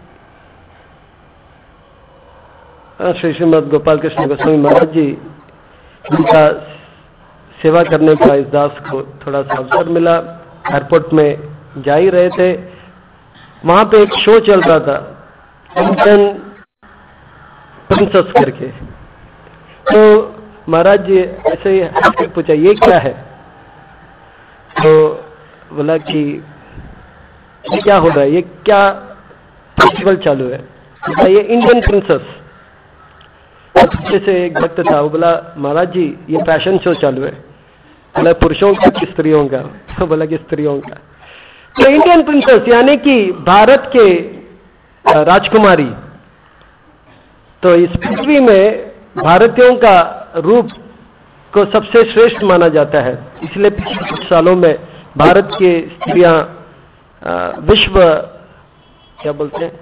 श्री श्रीमद गोपाल कृष्ण गोस्वामी महाराज जी, उनका सेवा करने का इस दास को थोड़ा सा अवसर मिला। एयरपोर्ट में जा ही रहे थे, वहां पे एक शो चल रहा था, इंडियन प्रिंसेस करके। तो महाराज जी ऐसे ही पूछा ये क्या है, तो बोला कि ये क्या हो रहा है, ये क्या फेस्टिवल चालू है। तो ये इंडियन प्रिंसेस, पीछे से एक भक्त था, वो बोला महाराज जी ये फैशन शो चालू है। बोला पुरुषों का कि स्त्रियों का, तो बोला कि स्त्रियों का। तो इंडियन प्रिंसेस यानी कि भारत के राजकुमारी, तो इस पृथ्वी में भारतीयों का रूप को सबसे श्रेष्ठ माना जाता है, इसलिए पिछले कुछ सालों में भारत की स्त्रियां विश्व क्या बोलते हैं,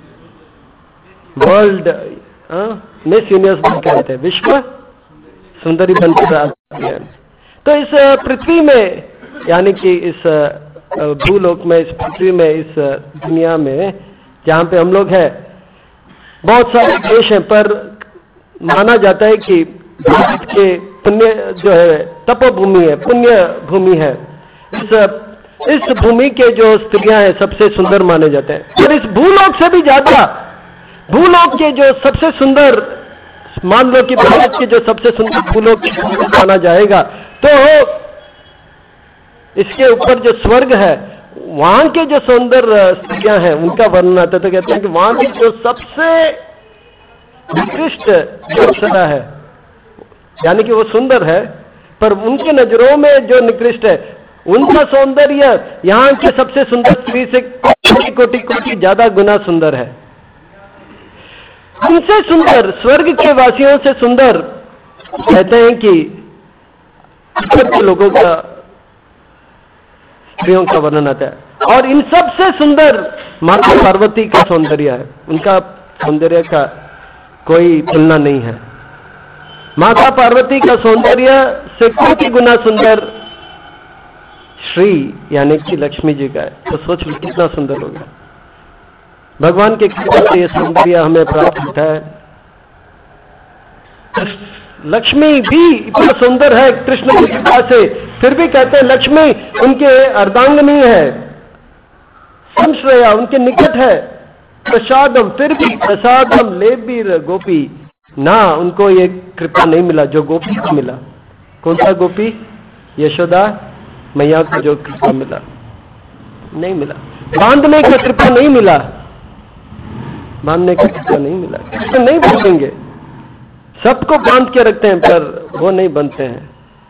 वर्ल्ड मिस यूनिवर्स बन कहते हैं, विश्व सुंदरी बनकर आती है। तो इस पृथ्वी में, यानी कि इस भूलोक में, इस पृथ्वी में, इस दुनिया में जहाँ पे हम लोग हैं, बहुत सारे देश हैं, पर माना जाता है कि भारत के पुण्य जो है तपोभूमि है, पुण्य भूमि है। इस इस भूमि के जो स्त्रियां हैं सबसे सुंदर माने जाते हैं। और इस भूलोक से भी ज्यादा, भूलोक के जो सबसे सुंदर, मान लो कि भारत के जो सबसे सुंदर भूलोक माना जाएगा, तो इसके ऊपर जो स्वर्ग है, वहां के जो सुंदर स्त्रियां हैं उनका वर्णन आता है। तो कहते हैं कि वहां की जो सबसे उत्कृष्ट जो अप्सरा है, यानी कि वो सुंदर है, पर उनकी नजरों में जो निकृष्ट है, उनका सौंदर्य यहाँ के सबसे सुंदर स्त्री से कोटि कोटि कोटि ज्यादा गुना सुंदर है। उनसे सुंदर, स्वर्ग के वासियों से सुंदर कहते हैं कि ऊपर के लोगों का, स्त्रियों का वर्णन आता है। और इन सबसे सुंदर माता पार्वती का सौंदर्य है, उनका सौंदर्य का कोई तुलना नहीं है। माता पार्वती का सौंदर्य से कोटि गुना सुंदर श्री यानी कि लक्ष्मी जी का है। तो सोच लो कितना सुंदर होगा। भगवान के कृपा से ये सौंदर्य हमें प्राप्त होता है। लक्ष्मी भी इतना सुंदर है कृष्ण की कृपा से, फिर भी कहते हैं लक्ष्मी उनके अर्धांगिनी है, संश्रया उनके निकट है, प्रसादम, फिर भी प्रसादम लेबीर गोपी, ना उनको ये कृपा नहीं मिला जो गोपी को मिला। कौन सा गोपी? यशोदा मैया को जो कृपा मिला, नहीं मिला। बांधने का कृपा नहीं मिला, बांधने का कृपा नहीं मिला। कृष्ण नहीं बांधेंगे, सबको बांध के रखते हैं, पर वो नहीं बनते हैं।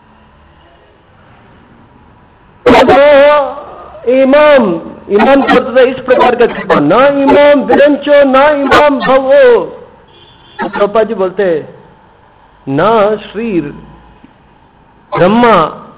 तो इमाम इमाम करते इस प्रकार का कृपा, ना इमाम विरंचो ना इमाम भवो। प्रभुपाद जी बोलते हैं ना श्री ब्रह्मा,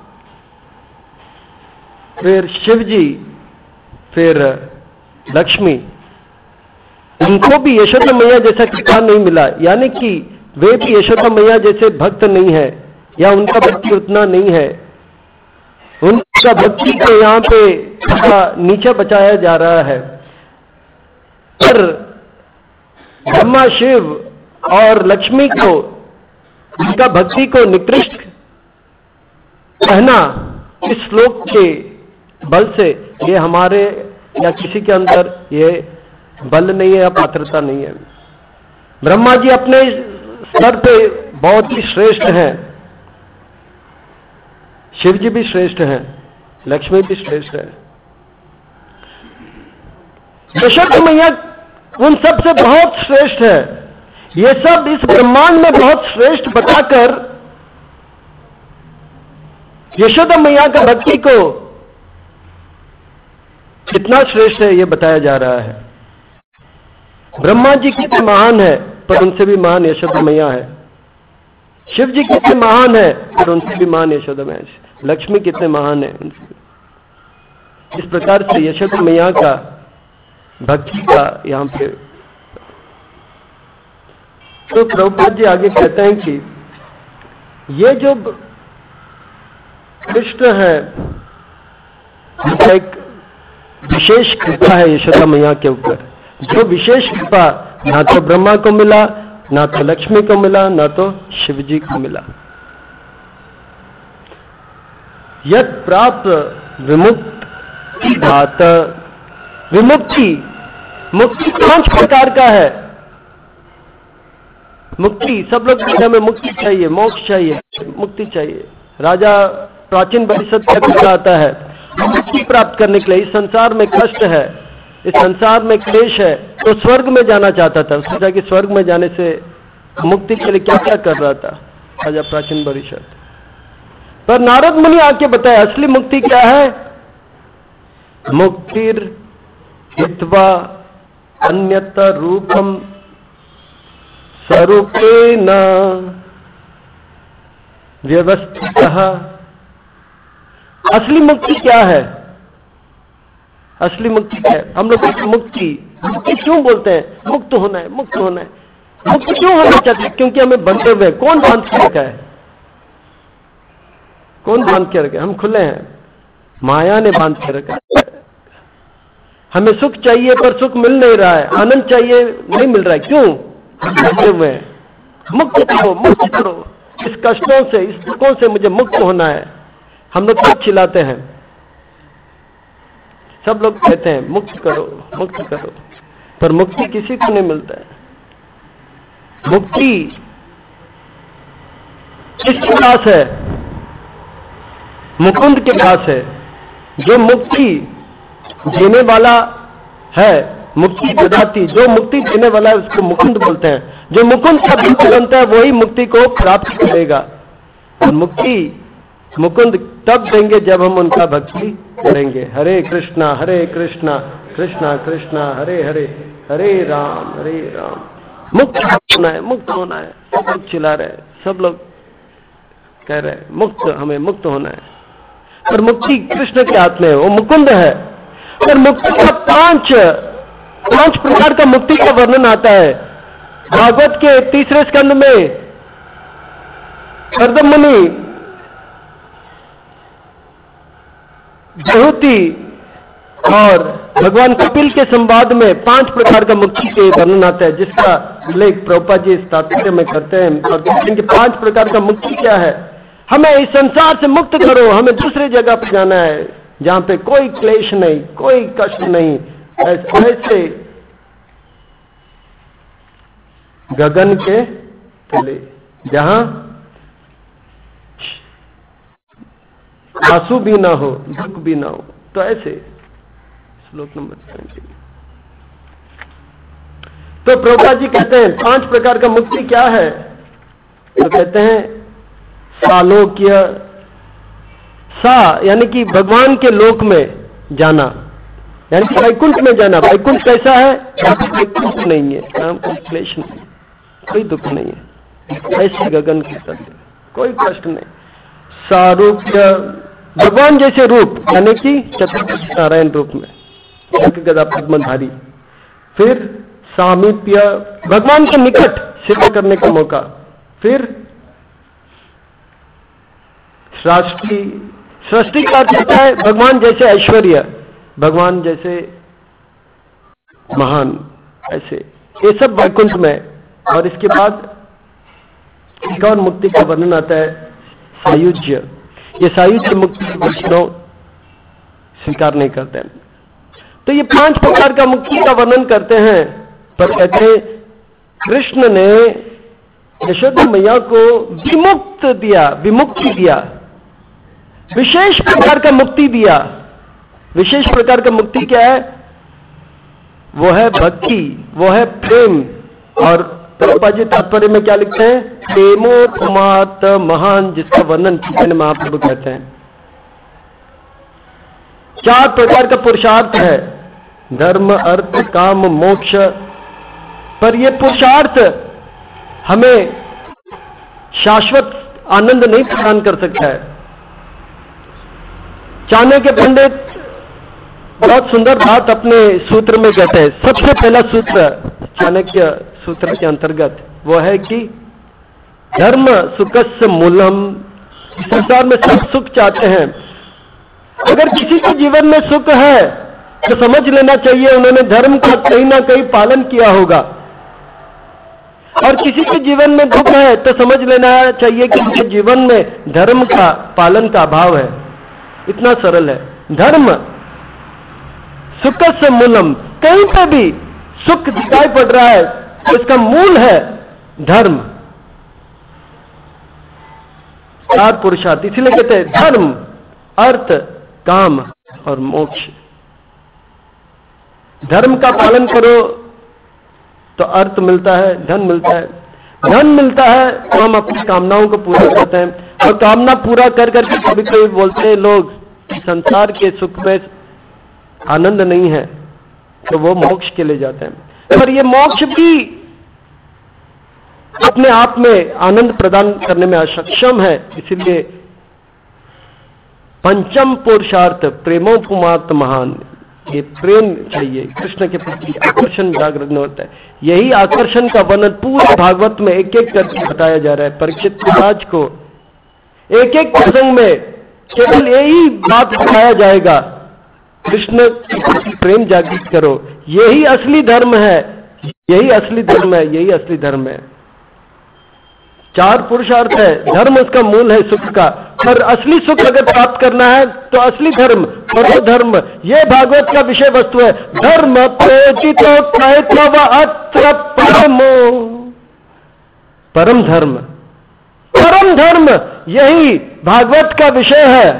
फिर शिव जी, फिर लक्ष्मी, उनको भी यशोदा मैया जैसा कृपा नहीं मिला। यानी कि वे भी यशोदा मैया जैसे भक्त नहीं है, या उनका भक्ति उतना नहीं है। उनका भक्ति को यहाँ पे नीचे बचाया जा रहा है। पर ब्रह्मा, शिव और लक्ष्मी को, उनका भक्ति को निकृष्ट कहना इस श्लोक के बल से, ये हमारे या किसी के अंदर ये बल नहीं है या पात्रता नहीं है। ब्रह्मा जी अपने स्तर पे बहुत ही श्रेष्ठ हैं, शिव जी भी श्रेष्ठ हैं, लक्ष्मी भी श्रेष्ठ है। यशोदा मैया उन सब से बहुत श्रेष्ठ है। ये सब इस ब्रह्मांड में बहुत श्रेष्ठ बताकर यशोदा मैया का भक्ति को कितना श्रेष्ठ है ये बताया जा रहा है। ब्रह्मा जी कितने महान है, पर उनसे भी महान यशोदा मैया है। शिव जी कितने महान है, पर उनसे भी महान यशोदा मैया है। लक्ष्मी कितने महान है, उनसे। इस प्रकार से यशोदा मैया का भक्ति का यहाँ पे। तो प्रभुपाद जी आगे कहते हैं कि ये जो कृष्ण है, एक विशेष कृपा है यशोदा मैया के ऊपर, जो विशेष कृपा ना तो ब्रह्मा को मिला, ना तो लक्ष्मी को मिला, ना तो शिव जी को मिला। यत् प्राप्त विमुक्ति धात, विमुक्ति, मुक्ति पांच प्रकार का है। मुक्ति, सब लोग कहते हैं मुक्ति चाहिए, मोक्ष चाहिए, मुक्ति चाहिए। राजा प्राचीन परिषद का आता है, मुक्ति प्राप्त करने के लिए, इस संसार में कष्ट है, इस संसार में क्लेश है, तो स्वर्ग में जाना चाहता था। सोचा कि स्वर्ग में जाने से मुक्ति के लिए क्या क्या कर रहा था राजा प्राचीन परिषद। पर नारद मुनि आके बताया असली मुक्ति क्या है। मुक्तिर हित्वा अन्यत रूपम स्वरूपेण व्यवस्थितः असली मुक्ति क्या है? असली मुक्ति क्या है? हम लोग मुक्ति मुक्ति क्यों बोलते हैं? मुक्त होना है, मुक्त होना है। मुक्त क्यों होना चाहते हैं? क्योंकि हमें बंधे हुए। कौन बांध के रखा है? कौन बांध के रखा है? हम खुले हैं, माया ने बांध के रखा है। हमें सुख चाहिए पर सुख मिल नहीं रहा है, आनंद चाहिए नहीं मिल रहा है। क्यों? हम बंधे हुए हैं। मुक्त करो, मुक्त करो, इस कष्टों से, इस दुखों से मुझे मुक्त होना है। हम लोग सब चिल्लाते हैं, सब लोग कहते हैं मुक्त करो, मुक्त करो, पर मुक्ति किसी को नहीं मिलता है। मुक्ति किसके पास है? मुकुंद के पास है। जो मुक्ति देने वाला है, मुक्ति प्रदाती, जो मुक्ति देने वाला है उसको मुकुंद बोलते हैं। जो मुकुंद का भक्त बनता है वही मुक्ति को प्राप्त करेगा। और मुक्ति मुकुंद तब देंगे जब हम उनका भक्ति करेंगे। हरे कृष्णा हरे कृष्णा कृष्णा कृष्णा हरे हरे, हरे राम हरे राम। मुक्त होना है, मुक्त होना है। सब लोग चिल्ला रहे हैं, सब लोग कह रहे हैं मुक्त, हमें मुक्त होना है। पर मुक्ति कृष्ण के हाथ में है, वो मुकुंद है। और मुक्ति का पांच पांच प्रकार का मुक्ति का वर्णन आता है भागवत के तीसरे स्कंद में। कर्दम मुनि जहुति और भगवान कपिल के संवाद में पांच प्रकार का मुक्ति के वर्णन आता है, जिसका उल्लेख प्रभुपाद जी इस तात्पर्य में करते हैं और कहते हैं कि पांच प्रकार का मुक्ति क्या है। हमें इस संसार से मुक्त करो, हमें दूसरी जगह पर जाना है जहां पे कोई क्लेश नहीं, कोई कष्ट नहीं। ऐसे गगन के तले जहां आंसू भी ना हो, दुख भी ना हो। तो ऐसे श्लोक नंबर ट्वेंटी। तो प्रभुपाद जी कहते हैं पांच प्रकार का मुक्ति क्या है? तो कहते हैं सालोक्य, सा यानी कि भगवान के लोक में जाना, यानी कि वैकुंठ में जाना। वैकुंठ कैसा है? कोई दुख नहीं है, कोई क्लेश नहीं, कोई दुख नहीं है। ऐसे गगन की तरह कोई कष्ट नहीं। सारूप्य, भगवान जैसे रूप, यानी कि चतुर्दश नारायण रूप में, गदा पद्मधारी। फिर सामीप्य, भगवान के निकट सेवा करने का मौका। फिर सृष्टि, सृष्टि का अर्थ होता है भगवान जैसे ऐश्वर्य, भगवान जैसे महान, ऐसे ये सब वैकुंठ में। और इसके बाद एक और मुक्ति का वर्णन आता है सायुज्य। ये सायुज्य मुक्ति वैष्णव स्वीकार नहीं करते हैं। तो ये पांच प्रकार का मुक्ति का वर्णन करते हैं, पर कहते हैं कृष्ण ने यशोदा मैया को विमुक्त दिया, विमुक्ति दिया, विशेष प्रकार का मुक्ति दिया। विशेष प्रकार का मुक्ति क्या है? वो है भक्ति, वो है प्रेम। और प्रभुपाद जी तात्पर्य में क्या लिखते हैं? प्रेमोपमात महान, जिसका वर्णन चैतन्य महाप्रभु कहते हैं। चार प्रकार का पुरुषार्थ है, धर्म अर्थ काम मोक्ष। पर ये पुरुषार्थ हमें शाश्वत आनंद नहीं प्रदान कर सकता है। चाणक्य पंडित बहुत सुंदर बात अपने सूत्र में कहते हैं। सबसे पहला सूत्र चाणक्य सूत्र के अंतर्गत वो है कि धर्म सुखस्य मूलम। संसार में सब सुख चाहते हैं। अगर किसी के जीवन में सुख है तो समझ लेना चाहिए उन्होंने धर्म का कहीं ना कहीं पालन किया होगा, और किसी के जीवन में दुख है तो समझ लेना चाहिए कि उनके जीवन में धर्म का पालन का अभाव है। इतना सरल है। धर्म सुखस्य मूलम, कहीं पे भी सुख दिखाई पड़ रहा है तो इसका मूल है धर्म। चार पुरुषार्थ, इसीलिए कहते हैं धर्म अर्थ काम और मोक्ष। धर्म का पालन करो तो अर्थ मिलता है, धन मिलता है। धन मिलता है तो हम अपनी कामनाओं को पूरा करते हैं, और कामना पूरा कर करके कभी कभी बोलते हैं लोग कि संसार के सुख में आनंद नहीं है, तो वो मोक्ष के लिए जाते हैं। पर ये मोक्ष भी अपने आप में आनंद प्रदान करने में असक्षम है। इसलिए पंचम पुरुषार्थ प्रेमोपमार्थ महान, ये प्रेम चाहिए, कृष्ण के प्रति आकर्षण जागृत होता है। यही आकर्षण का वर्णन पूरे भागवत में एक एक करके बताया जा रहा है। परीक्षित महाराज को एक एक प्रसंग में केवल यही बात बताया जाएगा, कृष्ण के प्रति प्रेम जागृत करो, यही असली धर्म है, यही असली धर्म है, यही असली धर्म है। चार पुरुषार्थ है, धर्म उसका मूल है सुख का, पर असली सुख अगर प्राप्त करना है तो असली धर्म, परम धर्म, ये भागवत का विषय वस्तु है। धर्म प्रोचितो कैतव अत्र परमो, परम धर्म, परम धर्म यही भागवत का विषय है।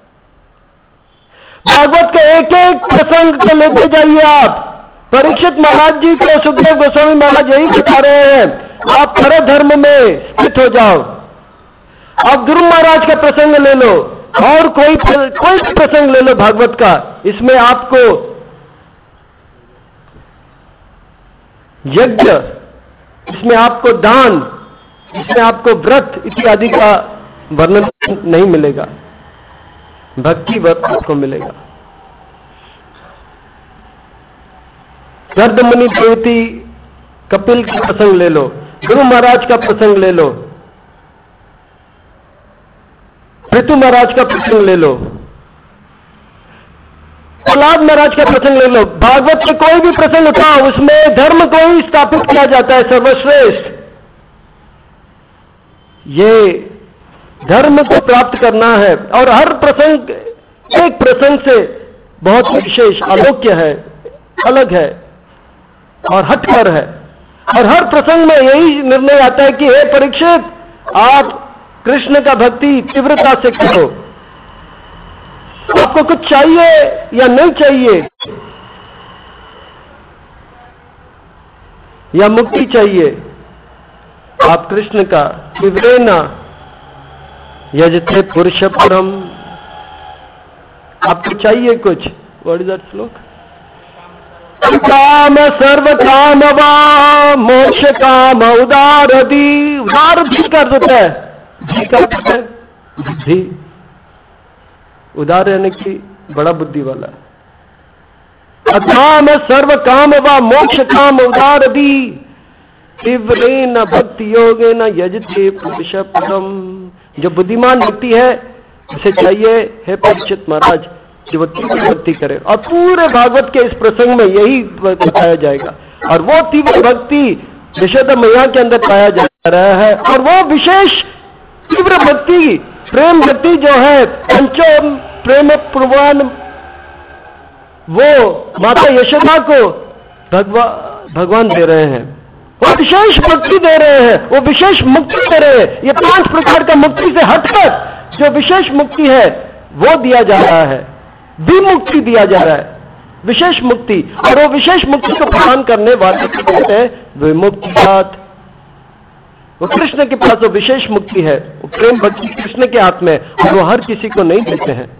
भागवत का एक एक प्रसंग को लेते जाइए आप। परीक्षित महाराज जी को सुखदेव गोस्वामी महाराज यही बता रहे हैं, आप परम धर्म में स्थित हो जाओ। आप ध्रुव महाराज का प्रसंग ले लो और कोई कोई प्रसंग ले लो भागवत का, इसमें आपको यज्ञ, इसमें आपको दान, इसमें आपको व्रत इत्यादि का वर्णन नहीं मिलेगा, भक्ति व्रत आपको मिलेगा। गर्दमुनि देवती कपिल का प्रसंग ले लो, गुरु महाराज का प्रसंग ले लो, पृथु महाराज का प्रसंग ले लो, प्रहलाद महाराज का प्रसंग ले लो। भागवत में कोई भी प्रसंग उठाओ, उसमें धर्म को ही स्थापित किया जाता है सर्वश्रेष्ठ। ये धर्म को प्राप्त करना है और हर प्रसंग एक प्रसंग से बहुत विशेष अलौक्य है, अलग है और हटकर है। और हर प्रसंग में यही निर्णय आता है कि हे परीक्षित, आप कृष्ण का भक्ति तीव्रता से करो। आपको कुछ चाहिए या नहीं चाहिए, या मुक्ति चाहिए, आप कृष्ण का तीव्रेण यजते पुरुष परम। आपको चाहिए कुछ, व्हाट इज दैट श्लोक? काम सर्व काम वा मोक्ष काम उदारधि। उदार भी कर देता है, भी कर देता है बुद्धि, उदार यानी कि बड़ा बुद्धि वाला। काम सर्व काम वा मोक्ष काम उदारधि तीव्रेण भक्ति योगेन यजते पुरुष परम। जो बुद्धिमान व्यक्ति है उसे चाहिए हे परीक्षित महाराज कि वो तीव्र भक्ति करे, और पूरे भागवत के इस प्रसंग में यही बताया जाएगा। और वो तीव्र भक्ति यशोदा मैया के अंदर पाया जा रहा है, और वो विशेष तीव्र भक्ति, प्रेम भक्ति जो है पंचो प्रेम प्रवान, वो माता यशोदा को भगवा भगवान दे रहे हैं, वो विशेष भक्ति दे रहे हैं, वो विशेष मुक्ति दे रहे हैं। ये पांच प्रकार का मुक्ति से हटकर जो विशेष मुक्ति है वो दिया जा रहा है, विमुक्ति दिया जा रहा है, विशेष मुक्ति। और वो विशेष मुक्ति को प्रदान करने वाले को कहते हैं विमुक्तिदात। वो कृष्ण के पास वो विशेष मुक्ति है, वो प्रेम भक्ति कृष्ण के हाथ में, और वो हर किसी को नहीं देते हैं,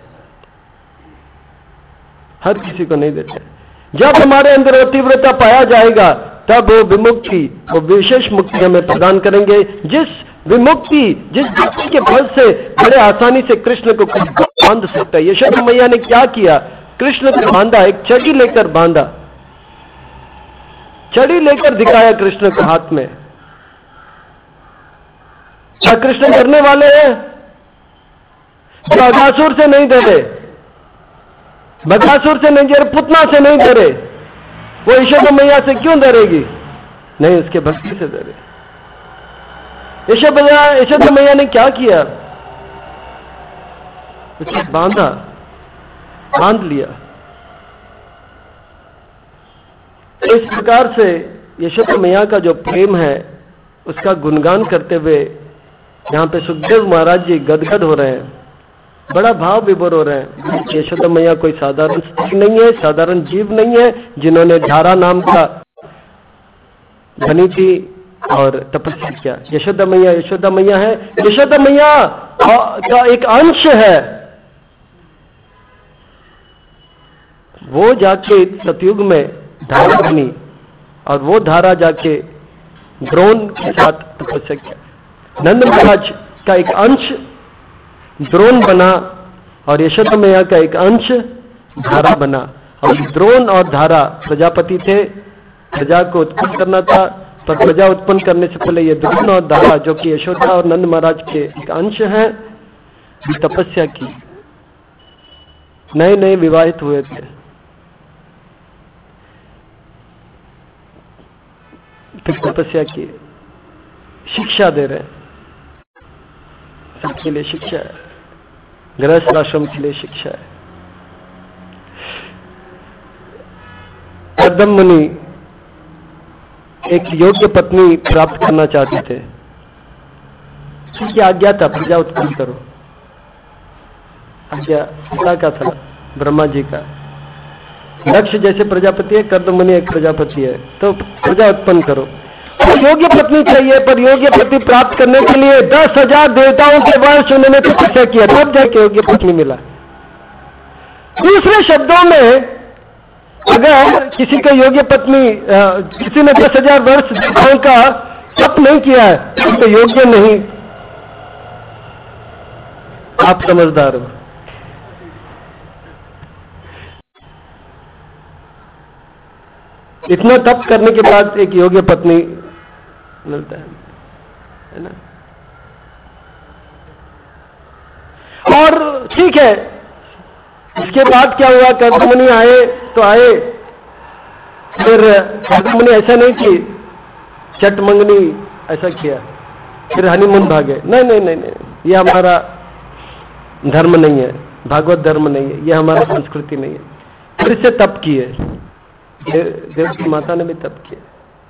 हर किसी को नहीं देते। जब हमारे अंदर वो तीव्रता पाया जाएगा तब वो विमुक्ति, वो विशेष मुक्ति हमें प्रदान करेंगे। जिस विमुक्ति, जिस भक्ति के फल से बड़े आसानी से कृष्ण को बांध सकता है। यशोदा मैया ने क्या किया, कृष्ण को बांधा, एक छड़ी लेकर बांधा, छड़ी लेकर दिखाया कृष्ण के हाथ में। क्या कृष्ण डरने वाले हैं? जो बकासुर से नहीं डरे, बकासुर से नहीं डरे, पुतना से नहीं डरे, वो यशोदा मैया से क्यों डरेगी? नहीं, उसके भक्ति से डरे। यशोदा यशोदा मैया ने क्या किया, उसे बांधा, बांध लिया। इस प्रकार से यशोदा मैया का जो प्रेम है उसका गुणगान करते हुए यहाँ पे सुखदेव महाराज जी गदगद हो रहे हैं, बड़ा भाव विभोर हो रहे हैं। यशोदा मैया कोई साधारण स्त्री नहीं है, साधारण जीव नहीं है, जिन्होंने धारा नाम का बनी थी और तपस्या किया। यशोदा मैया यशोदा मैया है, यशोदा मैया का एक अंश है। वो जाके सतयुग में धारा बनी और वो धारा जाके द्रोण के साथ तपस्या किया। नंद महाराज का एक अंश द्रोण बना और यशोदा मैया का एक अंश धारा बना। और द्रोण और धारा प्रजापति थे, प्रजा को उत्पन्न करना था, पर प्रजा उत्पन्न करने से पहले ये द्रोण और धारा जो कि यशोदा और नंद महाराज के एक अंश हैं, तपस्या की, नए नए विवाहित हुए थे, फिर तपस्या की, शिक्षा दे रहे, सबके लिए शिक्षा है, गृहस्थ आश्रम के लिए शिक्षा है। कर्दम मुनि एक योग्य पत्नी प्राप्त करना चाहते थे, उसकी आज्ञा था प्रजा उत्पन्न करो, आज्ञा पिता का था, ब्रह्मा जी का। दक्ष जैसे प्रजापति है, कर्दम मुनि एक प्रजापति है, तो प्रजा उत्पन्न करो। योग्य पत्नी चाहिए, पर योग्य पति प्राप्त करने के लिए दस हजार देवताओं के वर्ष उन्होंने तपस्या किया, तब जाके योग्य पत्नी मिला। दूसरे शब्दों में, अगर किसी का योग्य पत्नी, किसी ने दस हजार वर्ष देवताओं का तप नहीं किया है तो योग्य नहीं। आप समझदार हो। इतना तप करने के बाद एक योग्य पत्नी मिलता है, है ना। और ठीक है, इसके बाद क्या हुआ, कर्दम मुनि आए तो आए, फिर कर्दम मुनि ऐसा नहीं कि चट मंगनी ऐसा किया फिर हनीमून भागे, नहीं नहीं नहीं नहीं, ये हमारा धर्म नहीं है, भागवत धर्म नहीं है, ये हमारा संस्कृति नहीं है। फिर से तप किए, देव की माता ने भी तप किया।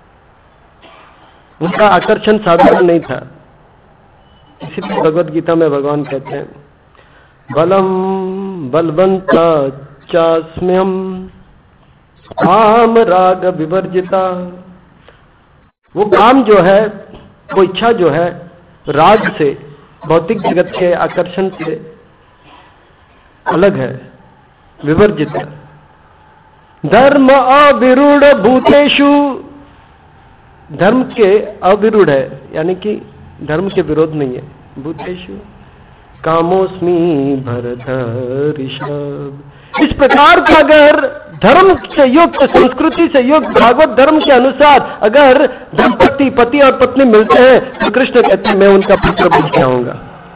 उनका आकर्षण साधारण नहीं था, इसीलिए भगवत गीता में भगवान कहते हैं, बलम बलवंता चास्म्यम काम राग विवर्जिता। वो काम जो है, वो इच्छा जो है, राग से, भौतिक जगत के आकर्षण से अलग है, विवर्जित है। धर्म अविरूढ़ भूतेषु, धर्म के अविरूढ़ है, यानी कि धर्म के विरोध नहीं है। भूतेषु कामोस्मी भरतऋषभ। इस प्रकार का अगर धर्म से युक्त, संस्कृति से युक्त, भागवत धर्म के अनुसार अगर दंपति, पति और पत्नी मिलते हैं तो कृष्ण कहते हैं मैं उनका पुत्र बन के आऊंगा।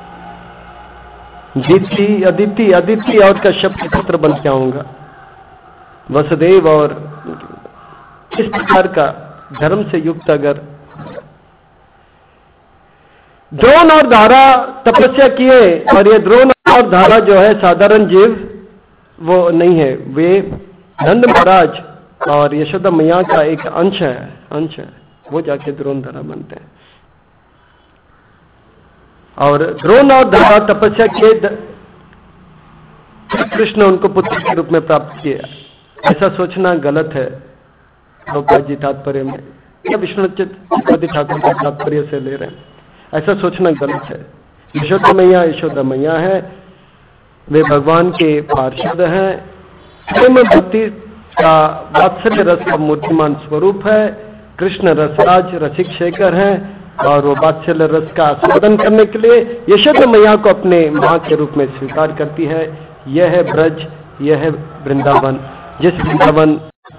दिति अदिति, अदिति और कश्यप के पुत्र बन के आऊंगा, वसुदेव। और इस प्रकार का धर्म से युक्त अगर द्रोण और धारा तपस्या किए, और ये द्रोण और धारा जो है साधारण जीव वो नहीं है, वे नंद महाराज और यशोदा मैया का एक अंश है, अंश है, वो जाके द्रोण धारा बनते हैं। और द्रोण और धारा तपस्या किए, कृष्ण उनको पुत्र के रूप में प्राप्त किया। ऐसा सोचना गलत है प्रभुपाद जी तात्पर्य में, या विष्णुचित ठाकुर के तात्पर्य से ले रहे हैं, ऐसा सोचना गलत है। यशोदा मैया यशोदा मैया है, वे भगवान के पार्षद हैं, प्रेम भक्ति का वात्सल्य रस का मूर्तिमान स्वरूप है। कृष्ण रसराज रसिक शेखर हैं, और वो वात्सल्य रस का आस्वादन करने के लिए यशोदा मैया को अपने मां के रूप में स्वीकार करती है। यह है ब्रज, यह है वृंदावन, जिस वृंदावन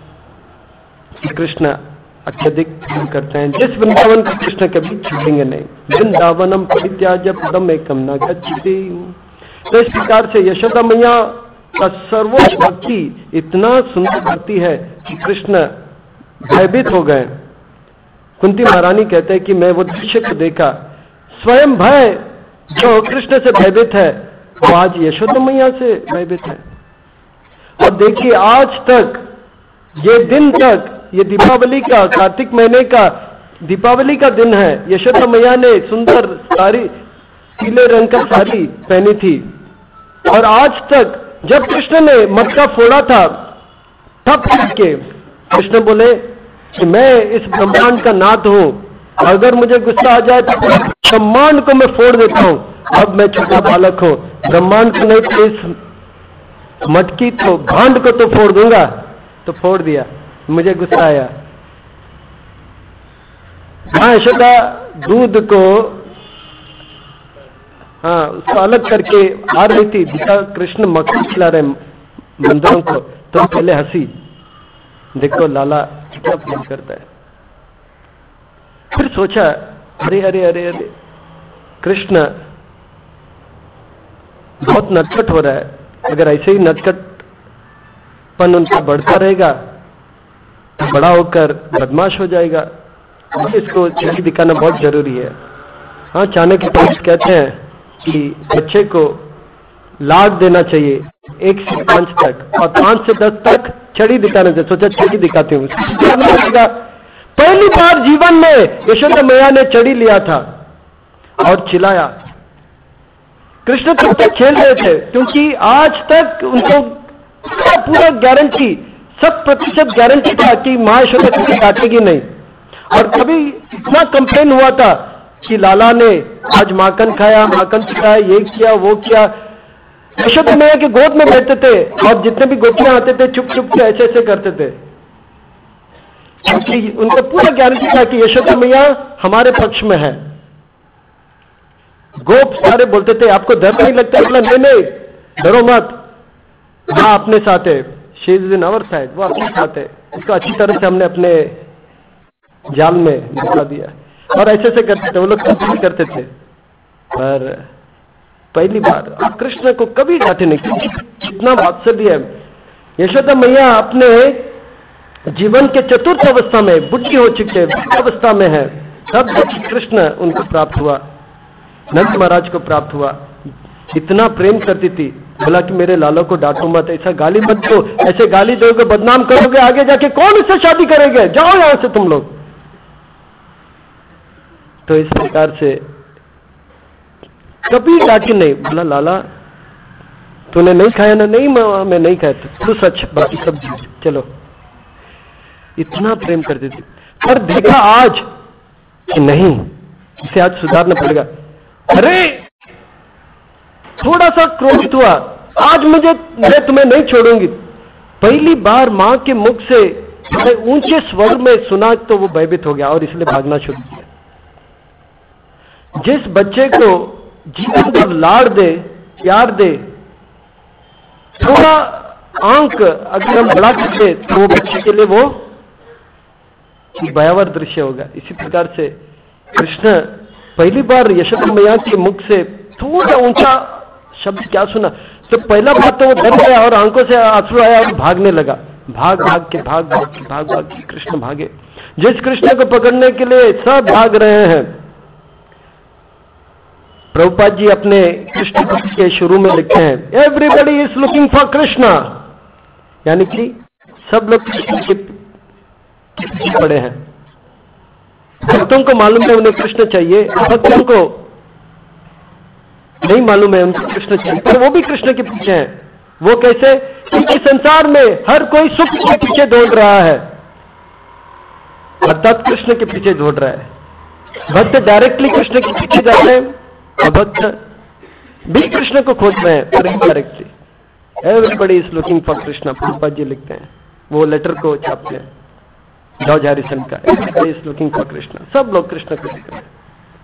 कृष्ण अत्यधिक प्रेम करते हैं, जिस वृंदावन को कृष्ण कभी छोड़ेंगे नहीं। वृंदावनम परित्याज्य पदम एकम न गच्छति। तो इस प्रकार से यशोदा मैया का सर्वोच्च भक्ति, इतना सुंदर भक्ति है कि कृष्ण भयभीत हो गए। कुंती महारानी कहते हैं कि मैं वो दृश्य को देखा, स्वयं भय जो कृष्ण से भयभीत है वो आज यशोदा मैया से भयभीत है। और देखिए आज तक, ये दिन तक, ये दीपावली का, कार्तिक महीने का दीपावली का दिन है, यशोदा मैया ने सुंदर साड़ी, पीले रंग का साड़ी पहनी थी, और आज तक जब कृष्ण ने मटका फोड़ा था तब के कृष्ण बोले कि मैं इस ब्रह्मांड का नाथ हूं, अगर मुझे गुस्सा आ जाए तो ब्रह्मांड को मैं फोड़ देता हूं। अब मैं छोटा बालक हूं, ब्रह्मांड को नहीं तो इस मटकी तो भांड को तो फोड़ दूंगा। तो फोड़ दिया, मुझे गुस्सा आया। मां यशोदा दूध को, हाँ उसको अलग करके आ रही थी, दिखा कृष्ण मक्खन खिला रहे मंदिरों को, तो पहले हंसी, देखो लाला कितना प्रेम करता है। फिर सोचा अरे अरे अरे अरे कृष्ण बहुत नटखट हो रहा है, अगर ऐसे ही नटखटपन उनका बढ़ता रहेगा तो बड़ा होकर बदमाश हो जाएगा, इसको छड़ी दिखाना बहुत जरूरी है। हाँ चाणक्य पंडित कहते हैं कि बच्चे को लाड देना चाहिए एक से पांच तक, और पांच से दस तक छड़ी दिखाना चाहिए। सोचा छड़ी दिखाती हूँ, पहली बार जीवन में यशोदा मैया ने छड़ी लिया था और चिल्लाया। कृष्ण तब तक खेल रहे थे क्योंकि आज तक उनको पूरा गारंटी, सब प्रतिशत गारंटी था कि मां यशोदा कभी काटेगी नहीं, और कभी इतना कंप्लेन हुआ था कि लाला ने आज माखन खाया, माखन खाया, ये किया वो किया। यशोदा मैया के गोद में बैठते थे और जितने भी गोपियां आते थे चुप चुप के ऐसे ऐसे करते थे, क्योंकि उनको पूरा गारंटी था कि यशोदा मैया हमारे पक्ष में है। गोप सारे बोलते थे आपको डर नहीं लगता? बोला नहीं नहीं डरो मत, हाँ अपने साथ है, she is in our side, वो अपने साथ है। इसको अच्छी तरह से हमने अपने जाल में बता दिया, और ऐसे ऐसे करते थे वो लोग, कंप्लीट करते थे। पर पहली बार आप कृष्ण को कभी डांटे नहीं, क्योंकि कितना वात्सल्य है। यशोदा मैया अपने जीवन के चतुर्थ अवस्था में बुढ़ी हो चुके, अवस्था में है, तब कृष्ण उनको प्राप्त हुआ, नंद महाराज को प्राप्त हुआ। इतना प्रेम करती थी, बोला कि मेरे लालों को डांटो मत, ऐसा गाली मत दो, ऐसे गाली दोगे बदनाम करोगे, आगे जाके कौन इससे शादी करेंगे, जाओ यहां से तुम लोग। तो इस प्रकार से कभी डांटी नहीं, बोला लाला तूने नहीं खाया ना? नहीं मैं नहीं खाया, तू सच बाकी सब चलो। इतना प्रेम करती थी, पर देखा आज कि नहीं, इसे आज सुधारना पड़ेगा। अरे थोड़ा सा क्रोधित हुआ, आज मुझे मैं तुम्हें नहीं छोड़ूंगी। पहली बार मां के मुख से ऊंचे स्वर में सुना तो वो भयभीत हो गया और इसलिए भागना शुरू किया। जिस बच्चे को जीवन भर लाड़ दे, प्यार दे, थोड़ा आंक अगर हम बढ़ा करते तो वो बच्चे के लिए वो भयावह दृश्य होगा। इसी प्रकार से कृष्ण पहली बार यशोदा मैया के मुख से थोड़ा ऊंचा शब्द क्या सुना, तो पहला बात तो वो डर गया और आंखों से आंसू आया और भागने लगा। भाग भाग के भाग भाग के भाग भाग के कृष्ण भागे। जिस कृष्ण को पकड़ने के लिए सब भाग रहे हैं। प्रभुपाद जी अपने कृष्ण के शुरू में लिखते हैं everybody is looking for Krishna, यानी कि सब लोग कृष्ण के पीछे पड़े हैं। भक्तों को मालूम है उन्हें कृष्ण चाहिए, भक्तों को नहीं मालूम है उनको कृष्ण चाहिए, पर वो भी कृष्ण के पीछे हैं। वो कैसे? क्योंकि संसार में हर कोई सुख के पीछे दौड़ रहा है, अर्थात कृष्ण के पीछे दौड़ रहा है। भक्त डायरेक्टली कृष्ण के पीछे जा रहे हैं, भक्त भी कृष्ण को खोज रहे हैं, पर indirectly. Everybody is looking for Krishna, Prabhupada ji लिखते हैं, वो लेटर को छापते हैं जॉर्ज हैरिसन का। Everybody is looking for Krishna, सब लोग कृष्ण को देख रहे हैं,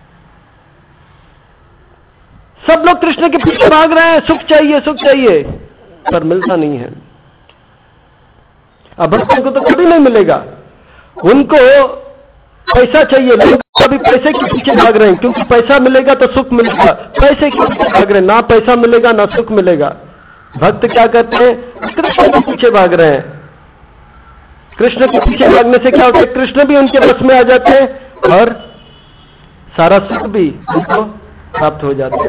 सब लोग कृष्ण के पीछे भाग रहे हैं, सुख चाहिए सुख चाहिए, पर मिलता नहीं है। अब भक्तों को तो कभी नहीं मिलेगा, उनको पैसा चाहिए, लोग कभी पैसे के पीछे भाग रहे हैं, क्योंकि पैसा मिलेगा तो सुख मिलेगा, पैसे के पीछे भाग रहे हैं, ना पैसा मिलेगा ना सुख मिलेगा। भक्त क्या करते हैं? कृष्ण के पीछे भाग रहे हैं। कृष्ण के पीछे भागने से क्या होता है? कृष्ण भी उनके बस में आ जाते हैं और सारा सुख भी उनको प्राप्त हो जाता है।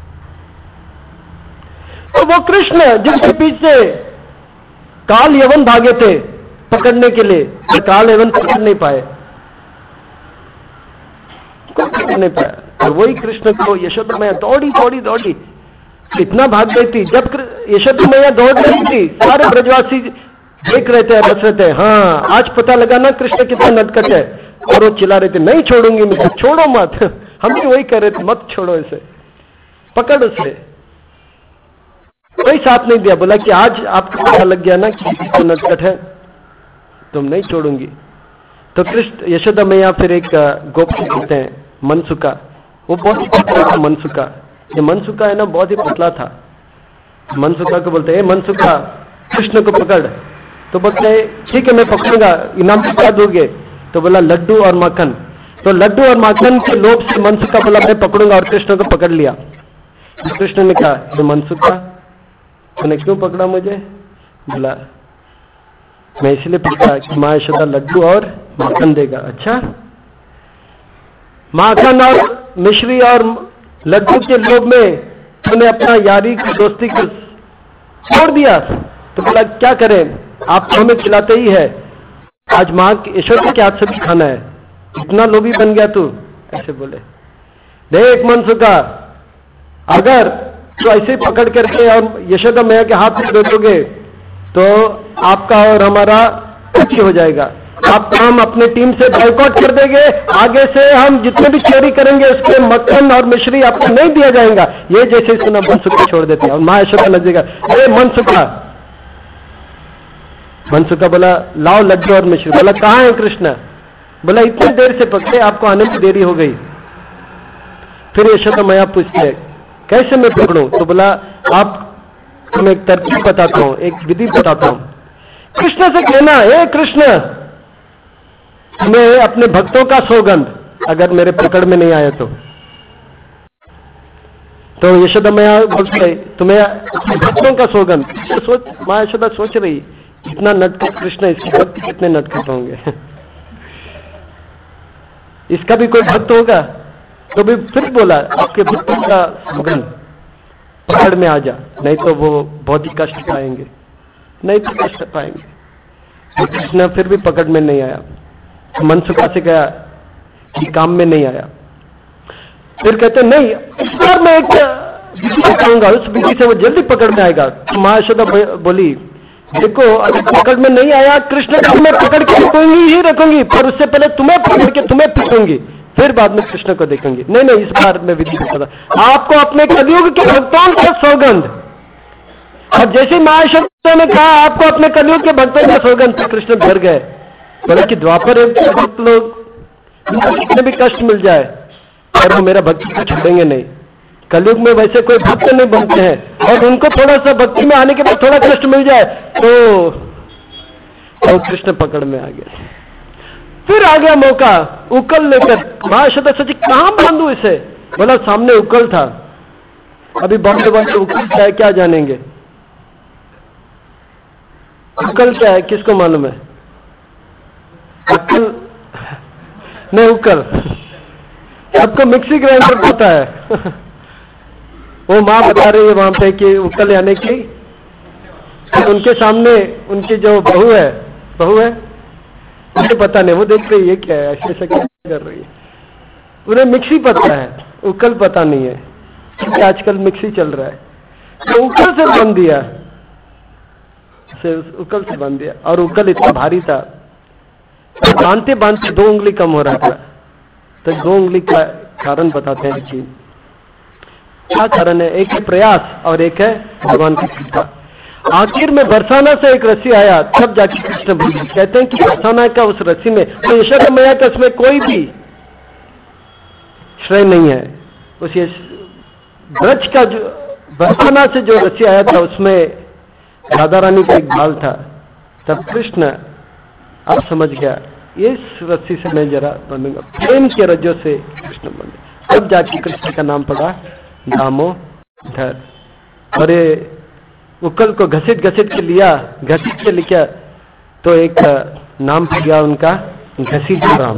तो वो कृष्ण जिनके पीछे काल यवन भागे थे पकड़ने के लिए, काल यवन पकड़ नहीं पाए, पकड़ नहीं पाया, और वही कृष्ण को यशोदा मैया दौड़ी दौड़ी दौड़ी इतना भाग गई थी। जब यशोदा मैया दौड़ रही थी, सारे ब्रजवासी देख रहे थे, बस रहे थे, हाँ आज पता लगा ना कृष्ण कितना नटखट है, और वो चिल्ला रहे थे नहीं छोड़ूंगी मैं, छोड़ो मत, हम भी वही कर रहे थे, मत छोड़ो इसे, पकड़ उसे। कोई साथ नहीं दिया, बोला कि आज आपको पता लग गया ना कि कितना नटखट है, तुम नहीं छोड़ूंगी। तो कृष्ण यशोदा मैया फिर एक गोप को कहते हैं मनसुका, वो बहुत मनसुका, ये मनसुखा है ना बहुत ही पतला था। मनसुखा को बोलते हैं मनसुखा कृष्ण को पकड़, तो बोलते हैं ठीक है मैं पकड़ूंगा, इनाम क्या दोगे? तो बोला लड्डू और माखन। तो लड्डू और माखन के लोभ से मनसुखा बोला मैं पकड़ूंगा और कृष्ण को पकड़ लिया। तो कृष्ण ने कहा ये मनसुखा तूने क्यों पकड़ा मुझे? बोला मैं इसलिए पकड़ा कि माँ यशोदा लड्डू और माखन देगा। अच्छा, माखन और मिश्री और लड्डू के लोभ में तूने अपना यारी की दोस्ती को छोड़ दिया। तो बोला क्या करें, आप तो हमें खिलाते ही है, आज माँ यशोदा के हाथ से भी खाना है, इतना लोभी बन गया तू। ऐसे बोले देख मनसुखा, अगर तो ऐसे पकड़ करके और यशोदा मैया के हाथ में दे दोगे तो आपका और हमारा कुछ हो जाएगा। आप हम अपने टीम से बॉयकॉट कर देंगे, आगे से हम जितने भी चोरी करेंगे उसके मक्खन और मिश्री आपको नहीं दिया जाएगा। ये जैसे सुना मनसुखा छोड़ देते हैं और माँ यशोदा नजरेगा अरे मनसुखा। मनसुखा बोला लाओ लड्डू और मिश्री। बोला कहाँ है कृष्ण? बोला इतनी देर से पकड़े, आपको आने में देरी हो गई। फिर यशोदा मैया पूछते कैसे मैं पकड़ूं? तो बोला आप तुम एक तरकीब बताता हूं, एक विधि बताता हूं। कृष्ण से कहना हे कृष्ण तुम्हें अपने भक्तों का सौगंध, अगर मेरे पकड़ में नहीं आए तो। तो यशोदा मैया बोलते तुम्हें अपने भक्तों का सौगंध। सोच माँ यशोदा सोच रही इतना नटखट कृष्ण, इसके भक्त कितने नटखट होंगे, इसका भी कोई भक्त होगा। तो भी फिर बोला आपके भक्तों का सौगंध पकड़ में आ जा, नहीं तो वो बहुत ही कष्ट पाएंगे, नहीं तो कष्ट पाएंगे। तो कृष्ण फिर भी पकड़ में नहीं आया। तो मनसुखा से गया कि काम में नहीं आया। फिर कहते नहीं इस बार मैं एक विधि बताऊंगा, उस विधि से वो जल्दी पकड़ में आएगा। तो माँ यशोदा बोली देखो अगर पकड़ में नहीं आया कृष्ण को मैं पकड़ के रखूंगी ही रखूंगी, पर उससे पहले तुम्हें पकड़ के तुम्हें पीटूंगी, फिर बाद में कृष्ण को देखूंगी। नहीं नहीं इस बार मैं विधि बताता आपको अपने कलयुग के भक्तों का सौगंध। और जैसे माँ यशोदा ने कहा आपको अपने कलयुग के भक्तों का सौगंध, तो कृष्ण डर गए। बोले कि द्वापर युग के भक्त लोग कितने भी कष्ट मिल जाए और वो मेरा भक्ति को छोड़ेंगे नहीं। कलयुग में वैसे कोई भक्त नहीं बनते हैं और उनको थोड़ा सा भक्ति में आने के बाद थोड़ा कष्ट मिल जाए तो, तो कृष्ण पकड़ में आ गया। फिर आ गया मौका उकल लेकर। माँ यशोदा सोची कहां बांधू इसे? बोला सामने उकल था, अभी बांधे बांधे उकल क्या है क्या जानेंगे। उकल क्या है किसको मालूम है? अकल नहीं उकल, सबको मिक्सी ग्राइंडर पता है। वो माँ बता रही है वहां पे कि उकल यानी कि उनके सामने उनकी जो बहू है बहू है मुझे पता नहीं, वो देख रही है क्या है ऐसे ऐसे क्या कर रही है, उन्हें मिक्सी पता है, उकल पता नहीं है क्योंकि आजकल मिक्सी चल रहा है। तो उकल से बांध दिया, से उकल से बांध दिया और उकल इतना भारी था बांधते बांधते दो उंगली कम हो रहा था। तो दो उंगली का कारण बताते हैं कि क्या कारण है, एक है प्रयास और एक है भगवान की कृपा। आखिर में बरसाना से एक रस्सी आया तब जाके कृष्ण बोले। कहते हैं कि बरसाना का उस रस्सी में तो यशोदा मैया का उसमें कोई भी श्रेय नहीं है। उस ब्रज का जो बरसाना से जो रस्सी आया था उसमें राधा रानी का एक बाल था। तब कृष्ण अब समझ गया इस रस्सी से मैं जरा बनूंगा, प्रेम के रज्जों से कृष्ण बने। तब जाके कृष्ण का नाम पड़ा दामोदर। और ये उकल को घसीट घसीट के लिया, घसीट के लिखा तो एक नाम पड़ गया उनका घसीट राम।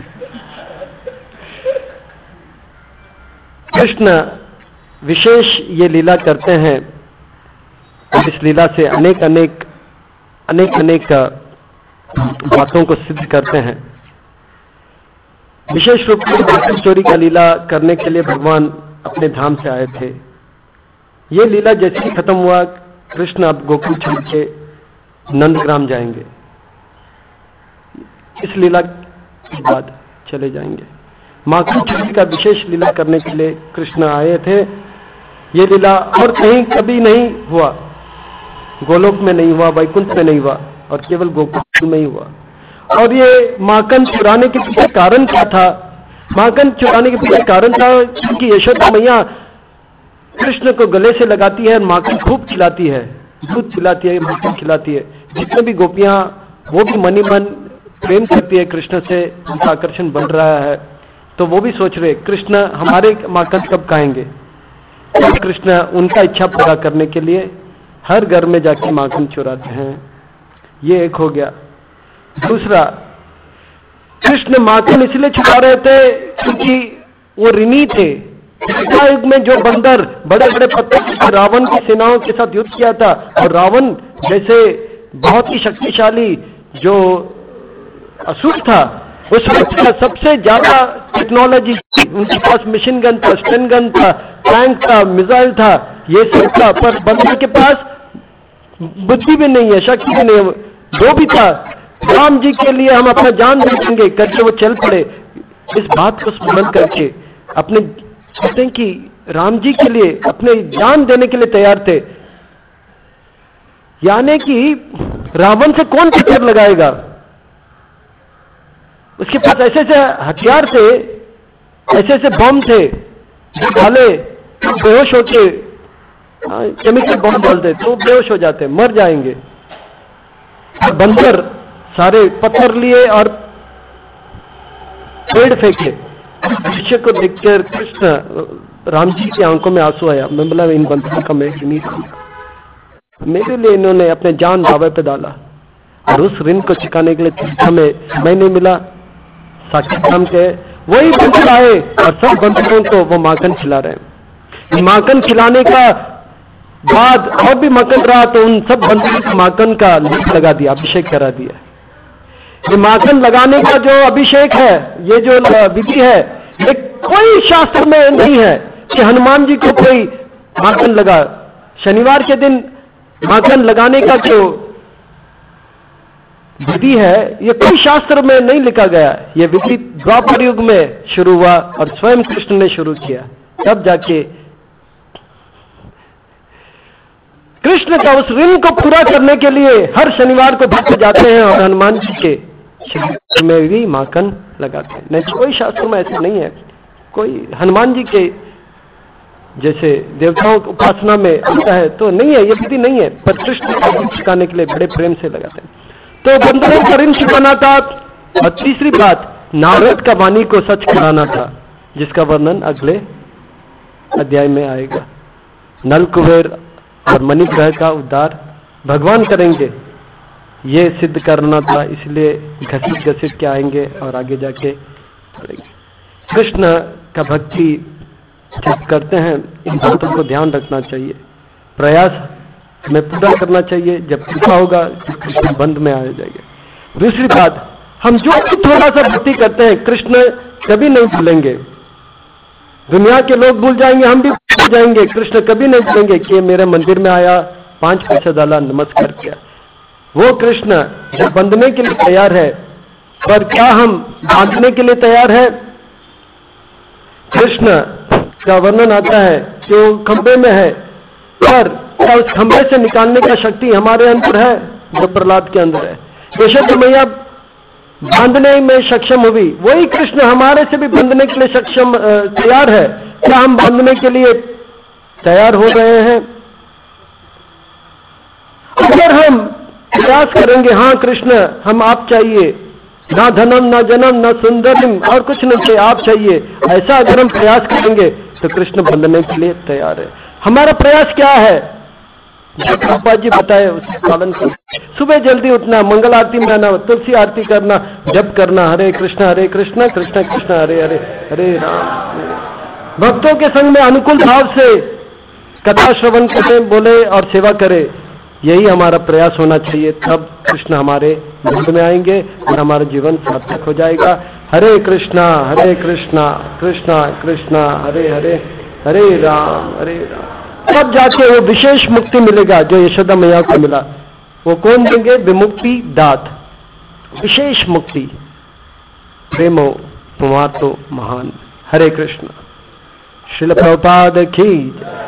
कृष्ण विशेष ये लीला करते हैं और इस लीला से अनेक अनेक अनेक अनेक बातों को सिद्ध करते हैं। विशेष रूप से बाकी चोरी का लीला करने के लिए भगवान अपने धाम से आए थे। ये लीला जैसे ही खत्म हुआ कृष्ण अब गोकुल छोड़ के नंदग्राम जाएंगे, इस लीला के बाद चले जाएंगे। माखन चोरी का विशेष लीला करने के लिए कृष्ण आए थे। ये लीला और कहीं कभी नहीं हुआ, गोलोक में नहीं हुआ, वैकुंठ में नहीं हुआ और केवल गोकुल में ही हुआ। और ये माखन चुराने के पीछे कारण क्या था? माखन चुराने के पीछे कारण था क्योंकि यशोदा मैया कृष्ण को गले से लगाती है, माखन खूब खिलाती है, दूध खिलाती है, माखन खिलाती है। जितने भी गोपियां, वो भी मनी मन प्रेम करती है कृष्ण से, उनका आकर्षण बढ़ रहा है। तो वो भी सोच रहे कृष्ण हमारे माखन कब खाएंगे। तो कृष्ण उनका इच्छा पूरा करने के लिए हर घर में जाके माखन चुराते हैं। ये एक हो गया। दूसरा, कृष्ण माखन इसलिए छुपा रहे थे क्योंकि वो ऋणी थे। युग में जो बंदर बड़े बड़े पत्थर से रावण की सेनाओं के साथ युद्ध किया था, और रावण जैसे बहुत ही शक्तिशाली जो असुर था, उस वक्त का सबसे ज्यादा टेक्नोलॉजी, उनके पास मशीन गन था, स्टन गन था, टैंक था, मिसाइल था, ये सब था, पर बंदर के पास बुद्धि भी नहीं है, शक्ति भी नहीं है। जो भी था, राम जी के लिए हम अपना जान दे देंगे करके वो चल पड़े। इस बात को स्मरण करके अपने कहते हैं कि राम जी के लिए अपने जान देने के लिए तैयार थे। यानी कि रावण से कौन टक्कर लगाएगा। उसके पास ऐसे ऐसे हथियार थे, ऐसे ऐसे बम थे जो डाले तो बेहोश होके, केमिकल बम डालते तो बेहोश हो जाते, मर जाएंगे। बंदर सारे पत्थर लिए और पेड़ फेंके। दृश्य को देखकर कृष्ण राम जी की आंखों में आंसू आया। मैं बोला इन बंदरों का मैं नहीं था, मेरे लिए इन्होंने अपने जान दावे पे डाला, और उस ऋण को चुकाने के लिए हमें समय नहीं मिला। साक्षात राम के वही बंदर आए और सब बंदरों को वो माखन खिला रहे। माखन खिलाने का बाद और भी माखन रहा तो उन सब बंदरों को माखन का लेप लगा दिया, अभिषेक करा दिया। ये माखन लगाने का जो अभिषेक है, ये जो विधि है, ये कोई शास्त्र में नहीं है कि हनुमान जी को कोई माखन लगा। शनिवार के दिन माखन लगाने का जो विधि है, ये कोई शास्त्र में नहीं लिखा गया। ये विधि द्वापर युग में शुरू हुआ और स्वयं कृष्ण ने शुरू किया। तब जाके कृष्ण का उस ऋण को पूरा करने के लिए हर शनिवार को भक्त जाते हैं और हनुमान जी के शरीर में भी माखन लगाते हैं। नहीं तो कोई शास्त्र में ऐसा नहीं है। कोई हनुमान जी के जैसे देवताओं की उपासना में आता है तो नहीं है, ये विधि नहीं है, पर कृष्ण का ऋण चुकाने के लिए बड़े प्रेम से लगाते हैं। तो बंदरों का ऋण चुकाना था। और तीसरी बात, नारद का वाणी को सच कराना था, जिसका वर्णन अगले अध्याय में आएगा। नल कुबेर और मणिग्रह का उद्धार भगवान करेंगे, ये सिद्ध करना था। इसलिए घसीट घसीट के आएंगे और आगे जाके पढ़ेंगे। कृष्ण का भक्ति जब करते हैं, इन बातों को ध्यान रखना चाहिए, प्रयास में पूरा करना चाहिए। जब पूरा होगा तो कृष्ण बंद में आ जाएंगे। दूसरी बात, हम जो भी थोड़ा सा भक्ति करते हैं, कृष्ण कभी नहीं भूलेंगे। दुनिया के लोग भूल जाएंगे, हम भी भूल जाएंगे, कृष्ण कभी नहीं भूलेंगे कि मेरे मंदिर में आया, पांच पैसे डाला, नमस्कार किया। वो कृष्ण जो बंधने के लिए तैयार है, पर क्या हम बांधने के लिए तैयार है? कृष्ण का वर्णन आता है कि वो खंबे में है, पर क्या उस खंबे से निकालने का शक्ति हमारे अंदर है जो प्रहलाद के अंदर है? यशोदा मैया बांधने में सक्षम हुई, वही कृष्ण हमारे से भी बंधने के लिए सक्षम तैयार है। क्या हम बांधने के लिए तैयार हो रहे हैं? अगर हम प्रयास करेंगे, हाँ कृष्ण हम आप चाहिए, ना धनम ना जन्म ना सुंदरम और कुछ नहीं चाहिए, आप चाहिए, ऐसा अगर हम प्रयास करेंगे तो कृष्ण बंधने के लिए तैयार है। हमारा प्रयास क्या है? जो प्रभुपाद जी बताए उसका पालन करना। सुबह जल्दी उठना, मंगल आरती में आना, तुलसी आरती करना, जप करना, हरे कृष्ण हरे कृष्ण कृष्ण कृष्ण हरे हरे हरे राम। भक्तों के संग में अनुकूल भाव से कथा श्रवण करें, बोले और सेवा करें, यही हमारा प्रयास होना चाहिए। तब कृष्ण हमारे मुंड में आएंगे और हमारा जीवन सार्थक हो जाएगा। हरे कृष्णा हरे कृष्णा कृष्णा कृष्णा हरे हरे हरे राम हरे राम। तब जाके वो विशेष मुक्ति मिलेगा जो यशोदा मैया को मिला। वो कौन देंगे? विमुक्ति दात, विशेष मुक्ति। प्रेमो पुमातो महान। हरे कृष्ण। श्रील प्रभुपाद की।